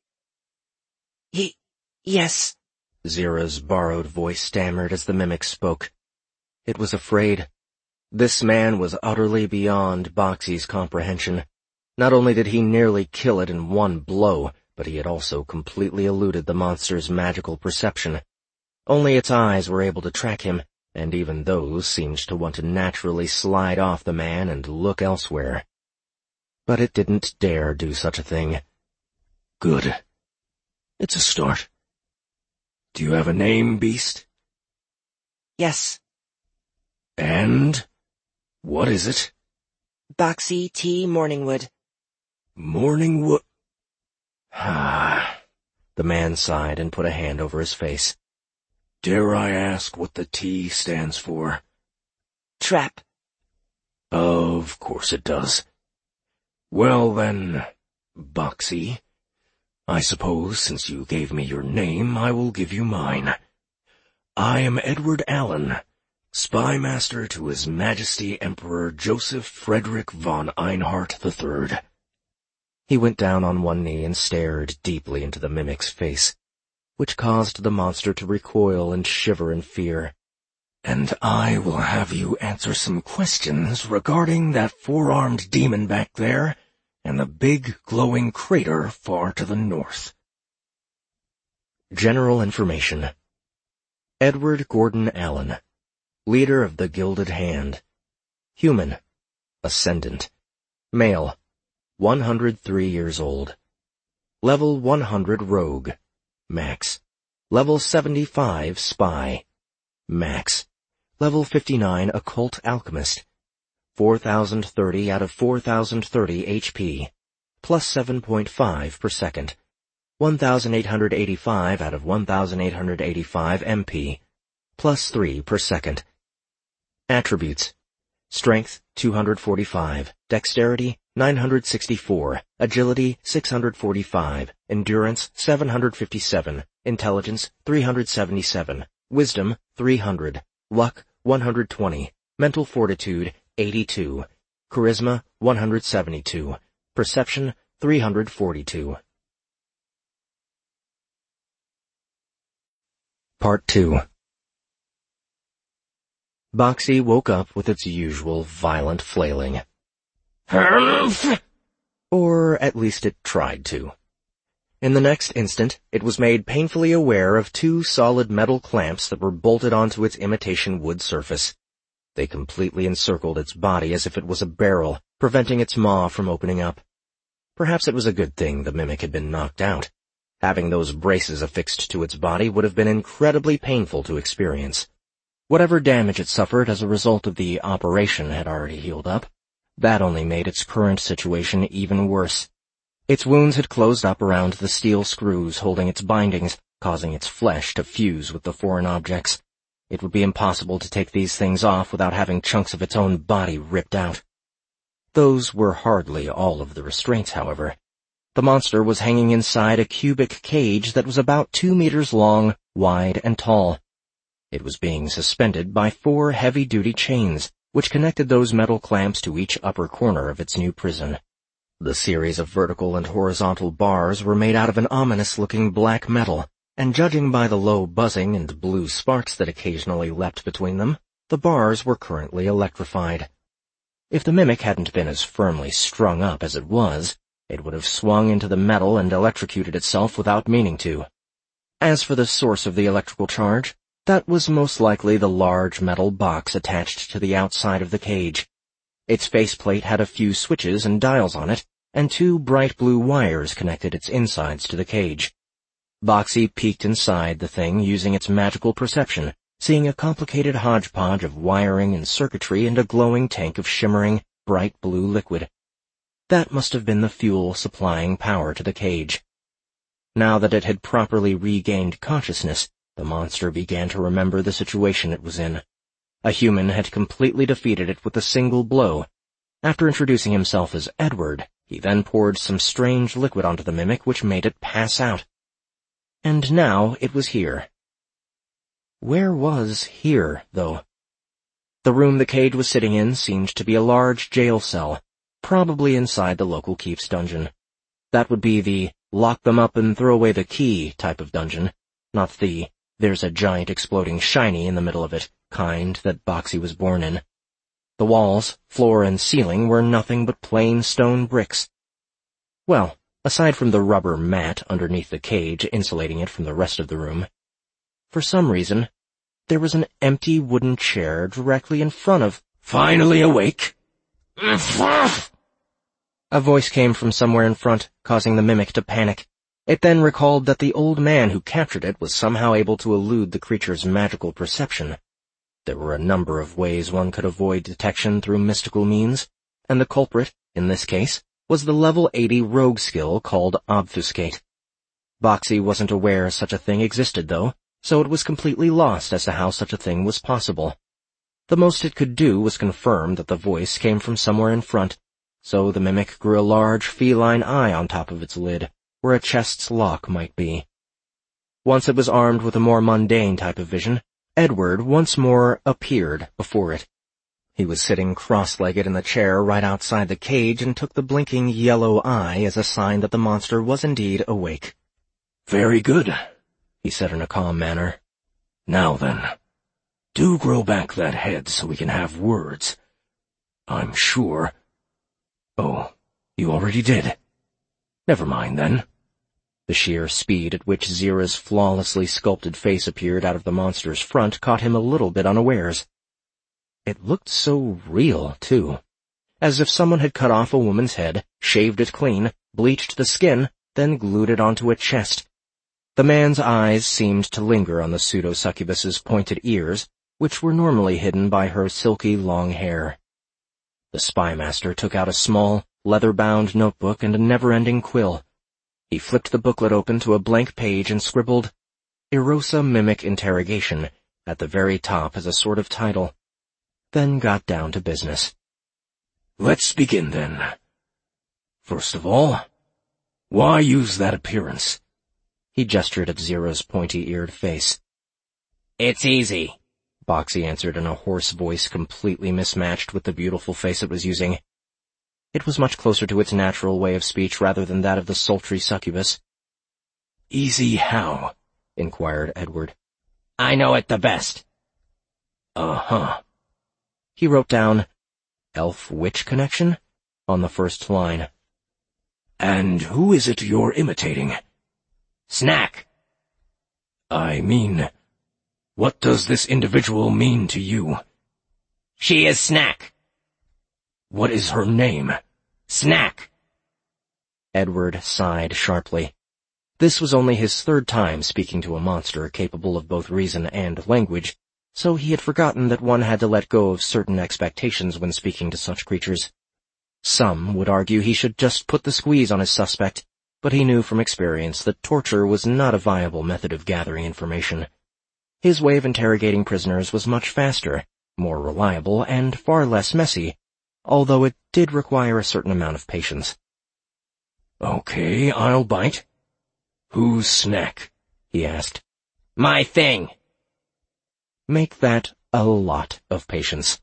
Y- yes. Zira's borrowed voice stammered as the mimic spoke. It was afraid. This man was utterly beyond Boxy's comprehension. Not only did he nearly kill it in one blow, but he had also completely eluded the monster's magical perception. Only its eyes were able to track him, and even those seemed to want to naturally slide off the man and look elsewhere. But it didn't dare do such a thing. Good. It's a start. Do you have a name, beast? Yes. And? What is it? Boxy T. Morningwood. Morningwood? Ah. The man sighed and put a hand over his face. Dare I ask what the T stands for? Trap. Of course it does. Well then, Boxy, I suppose since you gave me your name, I will give you mine. I am Edward Allen, Spy Master to His Majesty Emperor Joseph Frederick von Einhart the Third. He went down on one knee and stared deeply into the mimic's face, which caused the monster to recoil and shiver in fear. And I will have you answer some questions regarding that four-armed demon back there and the big glowing crater far to the north. General information. Edward Gordon Allen, leader of the Gilded Hand. Human. Ascendant. Male. one hundred three years old. Level one hundred Rogue. Max. Level seventy-five Spy. Max. Level fifty-nine Occult Alchemist. four thousand thirty out of four thousand thirty H P. Plus seven point five per second. one thousand eight hundred eighty-five out of one thousand eight hundred eighty-five M P. Plus three per second. Attributes. Strength, two hundred forty-five. Dexterity, nine hundred sixty-four. Agility, six hundred forty-five. Endurance, seven hundred fifty-seven. Intelligence, three hundred seventy-seven. Wisdom, three hundred. Luck, one hundred twenty. Mental fortitude, eighty-two. Charisma, one hundred seventy-two. Perception, three hundred forty-two. Part two. Boxy woke up with its usual violent flailing. Or at least it tried to. In the next instant, it was made painfully aware of two solid metal clamps that were bolted onto its imitation wood surface. They completely encircled its body as if it was a barrel, preventing its maw from opening up. Perhaps it was a good thing the mimic had been knocked out. Having those braces affixed to its body would have been incredibly painful to experience. Whatever damage it suffered as a result of the operation had already healed up. That only made its current situation even worse. Its wounds had closed up around the steel screws holding its bindings, causing its flesh to fuse with the foreign objects. It would be impossible to take these things off without having chunks of its own body ripped out. Those were hardly all of the restraints, however. The monster was hanging inside a cubic cage that was about two meters long, wide, and tall. It was being suspended by four heavy-duty chains, which connected those metal clamps to each upper corner of its new prison. The series of vertical and horizontal bars were made out of an ominous-looking black metal, and judging by the low buzzing and blue sparks that occasionally leapt between them, the bars were currently electrified. If the mimic hadn't been as firmly strung up as it was, it would have swung into the metal and electrocuted itself without meaning to. As for the source of the electrical charge, that was most likely the large metal box attached to the outside of the cage. Its faceplate had a few switches and dials on it, and two bright blue wires connected its insides to the cage. Boxy peeked inside the thing using its magical perception, seeing a complicated hodgepodge of wiring and circuitry and a glowing tank of shimmering, bright blue liquid. That must have been the fuel supplying power to the cage. Now that it had properly regained consciousness, the monster began to remember the situation it was in. A human had completely defeated it with a single blow. After introducing himself as Edward, he then poured some strange liquid onto the mimic which made it pass out. And now it was here. Where was here, though? The room the cage was sitting in seemed to be a large jail cell, probably inside the local keep's dungeon. That would be the lock them up and throw away the key type of dungeon, not the there's a giant exploding shiny in the middle of it kind that Boxy was born in. The walls, floor, and ceiling were nothing but plain stone bricks. Well, aside from the rubber mat underneath the cage insulating it from the rest of the room. For some reason, there was an empty wooden chair directly in front of— Finally awake? A voice came from somewhere in front, causing the mimic to panic. It then recalled that the old man who captured it was somehow able to elude the creature's magical perception. There were a number of ways one could avoid detection through mystical means, and the culprit, in this case, was the level eighty rogue skill called Obfuscate. Boxy wasn't aware such a thing existed, though, so it was completely lost as to how such a thing was possible. The most it could do was confirm that the voice came from somewhere in front, so the mimic grew a large feline eye on top of its lid, where a chest's lock might be. Once it was armed with a more mundane type of vision, Edward once more appeared before it. He was sitting cross-legged in the chair right outside the cage and took the blinking yellow eye as a sign that the monster was indeed awake. "Very good," he said in a calm manner. "Now then, do grow back that head so we can have words. I'm sure— Oh, you already did. Never mind, then. The sheer speed at which Zira's flawlessly sculpted face appeared out of the monster's front caught him a little bit unawares. It looked so real, too, as if someone had cut off a woman's head, shaved it clean, bleached the skin, then glued it onto a chest. The man's eyes seemed to linger on the pseudo-succubus's pointed ears, which were normally hidden by her silky long hair. The spymaster took out a small, leather-bound notebook and a never-ending quill. He flipped the booklet open to a blank page and scribbled, Erosa Mimic Interrogation, at the very top as a sort of title, then got down to business. Let's begin, then. First of all, why use that appearance? He gestured at Zira's pointy-eared face. It's easy, Boxy answered in a hoarse voice completely mismatched with the beautiful face it was using. It was much closer to its natural way of speech rather than that of the sultry succubus. Easy how? Inquired Edward. I know it the best. Uh-huh. He wrote down, Elf-Witch Connection, on the first line. And who is it you're imitating? Snack. I mean, what does this individual mean to you? She is Snack. What is her name? Snack. Edward sighed sharply. This was only his third time speaking to a monster capable of both reason and language, so he had forgotten that one had to let go of certain expectations when speaking to such creatures. Some would argue he should just put the squeeze on his suspect, but he knew from experience that torture was not a viable method of gathering information. His way of interrogating prisoners was much faster, more reliable, and far less messy, although it did require a certain amount of patience. Okay, I'll bite. Who's Snack? He asked. My thing. Make that a lot of patience.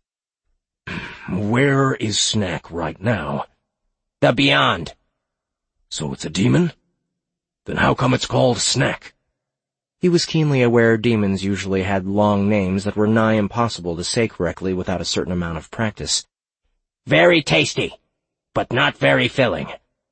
Where is Snack right now? The Beyond. So it's a demon? Then how come it's called Snack? He was keenly aware demons usually had long names that were nigh impossible to say correctly without a certain amount of practice. Very tasty, but not very filling.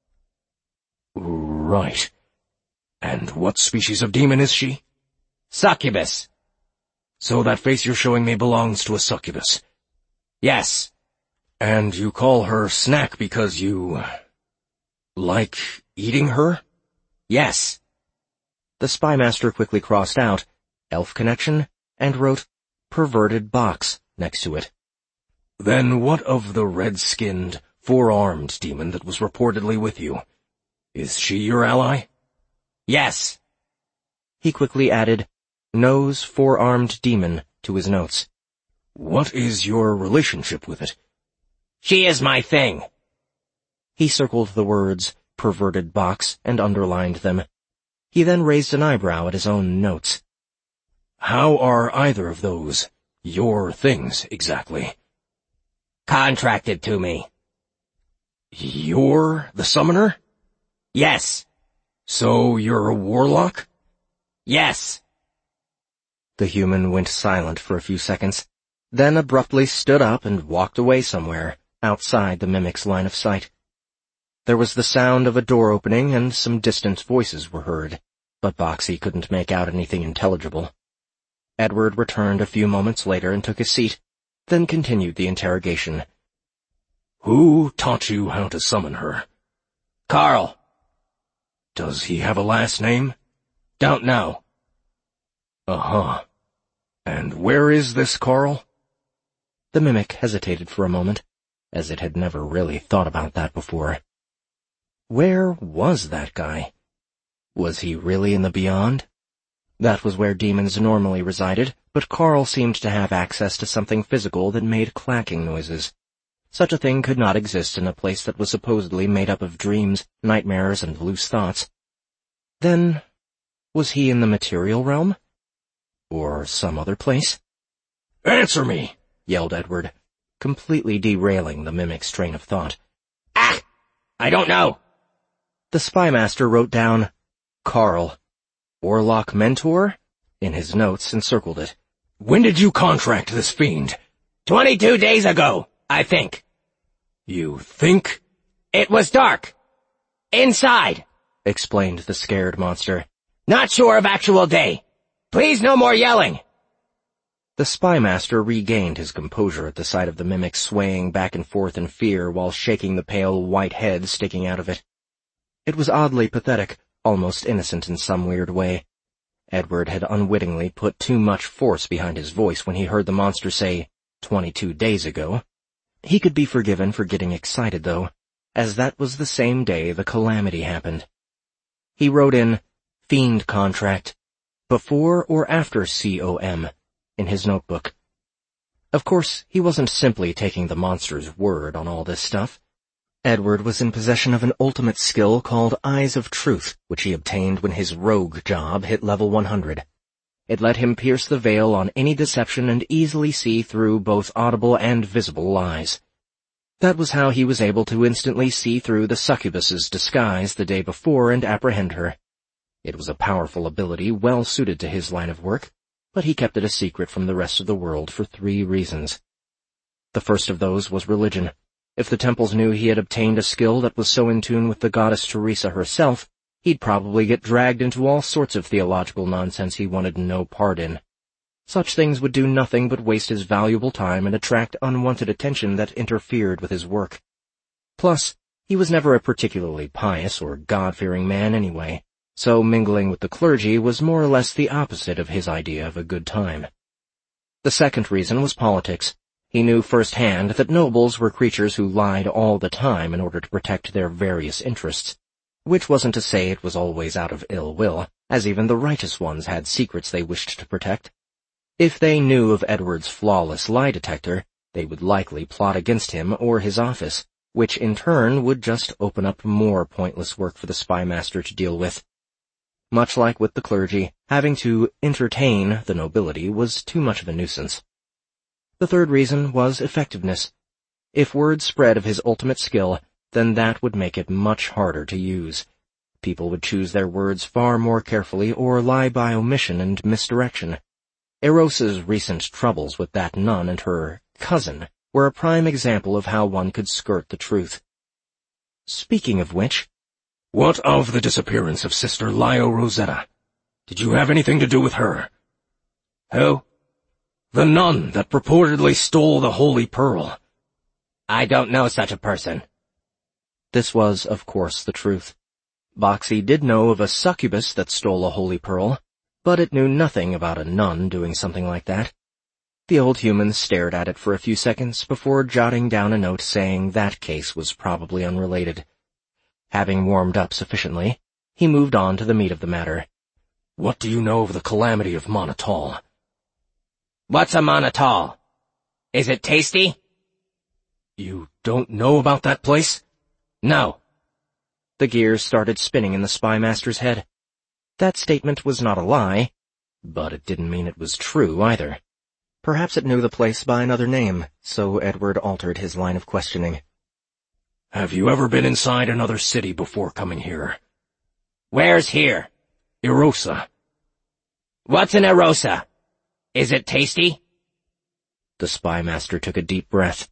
Right. And what species of demon is she? Succubus. So that face you're showing me belongs to a succubus? Yes. And you call her Snack because you... like eating her? Yes. The spymaster quickly crossed out Elf Connection and wrote Perverted Box next to it. Then what of the red-skinned, four-armed demon that was reportedly with you? Is she your ally? Yes. He quickly added Nose Four-Armed Demon to his notes. What is your relationship with it? She is my thing. He circled the words Perverted Box and underlined them. He then raised an eyebrow at his own notes. How are either of those your things, exactly? Contracted to me. You're the summoner? Yes. So you're a warlock? Yes. The human went silent for a few seconds, then abruptly stood up and walked away somewhere, outside the mimic's line of sight. There was the sound of a door opening and some distant voices were heard, but Boxy couldn't make out anything intelligible. Edward returned a few moments later and took his seat, then continued the interrogation. Who taught you how to summon her? Carl. Does he have a last name? Don't know. Uh-huh. And where is this Carl? The mimic hesitated for a moment, as it had never really thought about that before. Where was that guy? Was he really in the Beyond? That was where demons normally resided, but Carl seemed to have access to something physical that made clacking noises. Such a thing could not exist in a place that was supposedly made up of dreams, nightmares, and loose thoughts. Then, was he in the material realm? Or some other place? Answer me! Yelled Edward, completely derailing the mimic's train of thought. Ah! I don't know. The spymaster wrote down, Carl, Warlock Mentor, in his notes and circled it. When did you contract this fiend? Twenty-two days ago, I think. You think? It was dark. Inside. explained the scared monster. Not sure of actual day. Please no more yelling. The spy master regained his composure at the sight of the mimic swaying back and forth in fear while shaking the pale white head sticking out of it. It was oddly pathetic, almost innocent in some weird way. Edward had unwittingly put too much force behind his voice when he heard the monster say, twenty-two days ago. He could be forgiven for getting excited, though, as that was the same day the calamity happened. He wrote in, Fiend Contract, before or after C O M, in his notebook. Of course, he wasn't simply taking the monster's word on all this stuff. Edward was in possession of an ultimate skill called Eyes of Truth, which he obtained when his rogue job hit level one hundred. It let him pierce the veil on any deception and easily see through both audible and visible lies. That was how he was able to instantly see through the succubus's disguise the day before and apprehend her. It was a powerful ability well suited to his line of work, but he kept it a secret from the rest of the world for three reasons. The first of those was religion. If the temples knew he had obtained a skill that was so in tune with the goddess Teresa herself, he'd probably get dragged into all sorts of theological nonsense he wanted no part in. Such things would do nothing but waste his valuable time and attract unwanted attention that interfered with his work. Plus, he was never a particularly pious or God-fearing man anyway, so mingling with the clergy was more or less the opposite of his idea of a good time. The second reason was politics. He knew firsthand that nobles were creatures who lied all the time in order to protect their various interests, which wasn't to say it was always out of ill will, as even the righteous ones had secrets they wished to protect. If they knew of Edward's flawless lie detector, they would likely plot against him or his office, which in turn would just open up more pointless work for the spy master to deal with. Much like with the clergy, having to entertain the nobility was too much of a nuisance. The third reason was effectiveness. If word spread of his ultimate skill, then that would make it much harder to use. People would choose their words far more carefully or lie by omission and misdirection. Erosa's recent troubles with that nun and her cousin were a prime example of how one could skirt the truth. Speaking of which... What of the disappearance of Sister Lio Rosetta? Did you have anything to do with her? Who? The nun that purportedly stole the Holy Pearl. I don't know such a person. This was, of course, the truth. Boxy did know of a succubus that stole a Holy Pearl, but it knew nothing about a nun doing something like that. The old human stared at it for a few seconds before jotting down a note saying that case was probably unrelated. Having warmed up sufficiently, he moved on to the meat of the matter. What do you know of the calamity of Monotol? What's a Monotol? Is it tasty? You don't know about that place? No. The gears started spinning in the spy master's head. That statement was not a lie, but it didn't mean it was true either. Perhaps it knew the place by another name, so Edward altered his line of questioning. Have you ever been inside another city before coming here? Where's here? Erosa. What's in Erosa? Is it tasty? The spy master took a deep breath.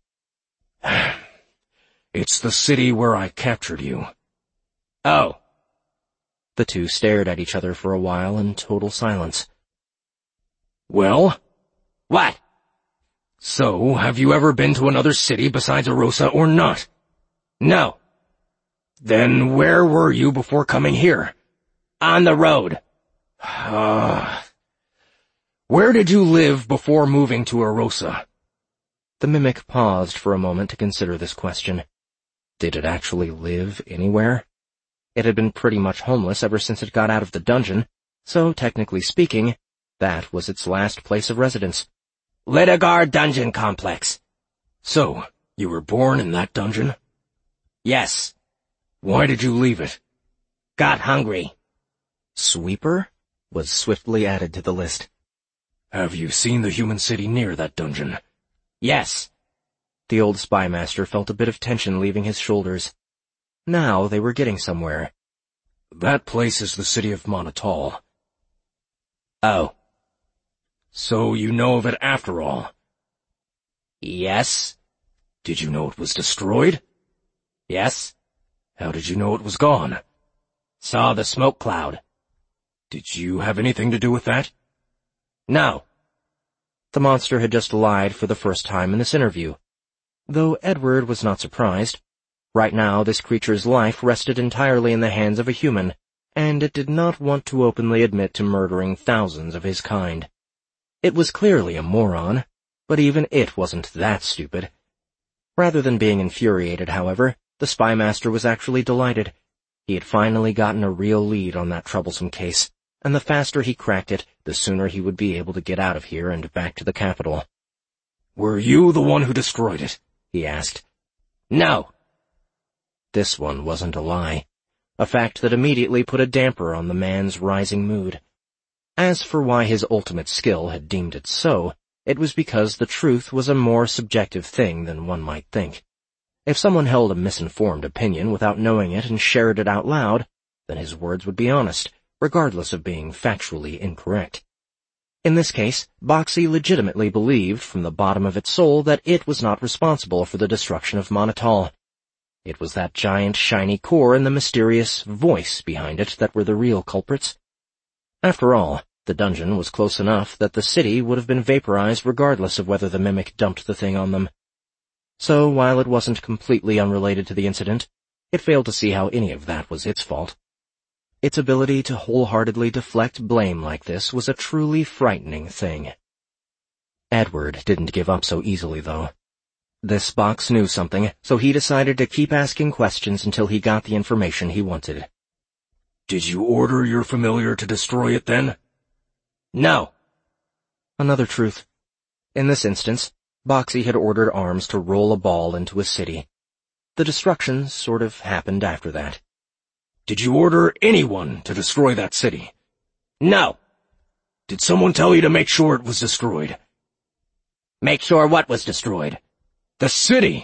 It's the city where I captured you. Oh. The two stared at each other for a while in total silence. Well? What? So, have you ever been to another city besides Erosa or not? No. Then where were you before coming here? On the road. Ah. Where did you live before moving to Erosa? The mimic paused for a moment to consider this question. Did it actually live anywhere? It had been pretty much homeless ever since it got out of the dungeon, so technically speaking, that was its last place of residence. Lidagar Dungeon Complex. So, you were born in that dungeon? Yes. Why did you leave it? Got hungry. Sweeper was swiftly added to the list. Have you seen the human city near that dungeon? Yes. The old spy master felt a bit of tension leaving his shoulders. Now they were getting somewhere. That place is the city of Monotol. Oh. So you know of it after all? Yes. Did you know it was destroyed? Yes. How did you know it was gone? Saw the smoke cloud. Did you have anything to do with that? No. The monster had just lied for the first time in this interview. Though Edward was not surprised. Right now, this creature's life rested entirely in the hands of a human, and it did not want to openly admit to murdering thousands of his kind. It was clearly a moron, but even it wasn't that stupid. Rather than being infuriated, however, the spymaster was actually delighted. He had finally gotten a real lead on that troublesome case, and the faster he cracked it, the sooner he would be able to get out of here and back to the capital. "Were you the one who destroyed it?" he asked. No. This one wasn't a lie, a fact that immediately put a damper on the man's rising mood. As for why his ultimate skill had deemed it so, it was because the truth was a more subjective thing than one might think. If someone held a misinformed opinion without knowing it and shared it out loud, then his words would be honest, regardless of being factually incorrect. In this case, Boxey legitimately believed from the bottom of its soul that it was not responsible for the destruction of Monotol. It was that giant shiny core and the mysterious voice behind it that were the real culprits. After all, the dungeon was close enough that the city would have been vaporized regardless of whether the Mimic dumped the thing on them. So, while it wasn't completely unrelated to the incident, it failed to see how any of that was its fault. Its ability to wholeheartedly deflect blame like this was a truly frightening thing. Edward didn't give up so easily, though. This box knew something, so he decided to keep asking questions until he got the information he wanted. "Did you order your familiar to destroy it then?" No. Another truth. In this instance, Boxey had ordered Arms to roll a ball into a city. The destruction sort of happened after that. "Did you order anyone to destroy that city?" No. "Did someone tell you to make sure it was destroyed?" Make sure what was destroyed? "The city."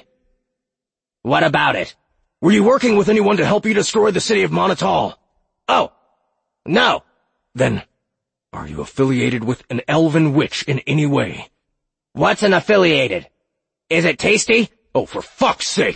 What about it? "Were you working with anyone to help you destroy the city of Monotol?" Oh. No. "Then, are you affiliated with an elven witch in any way?" What's an affiliated? Is it tasty? "Oh, for fuck's sake!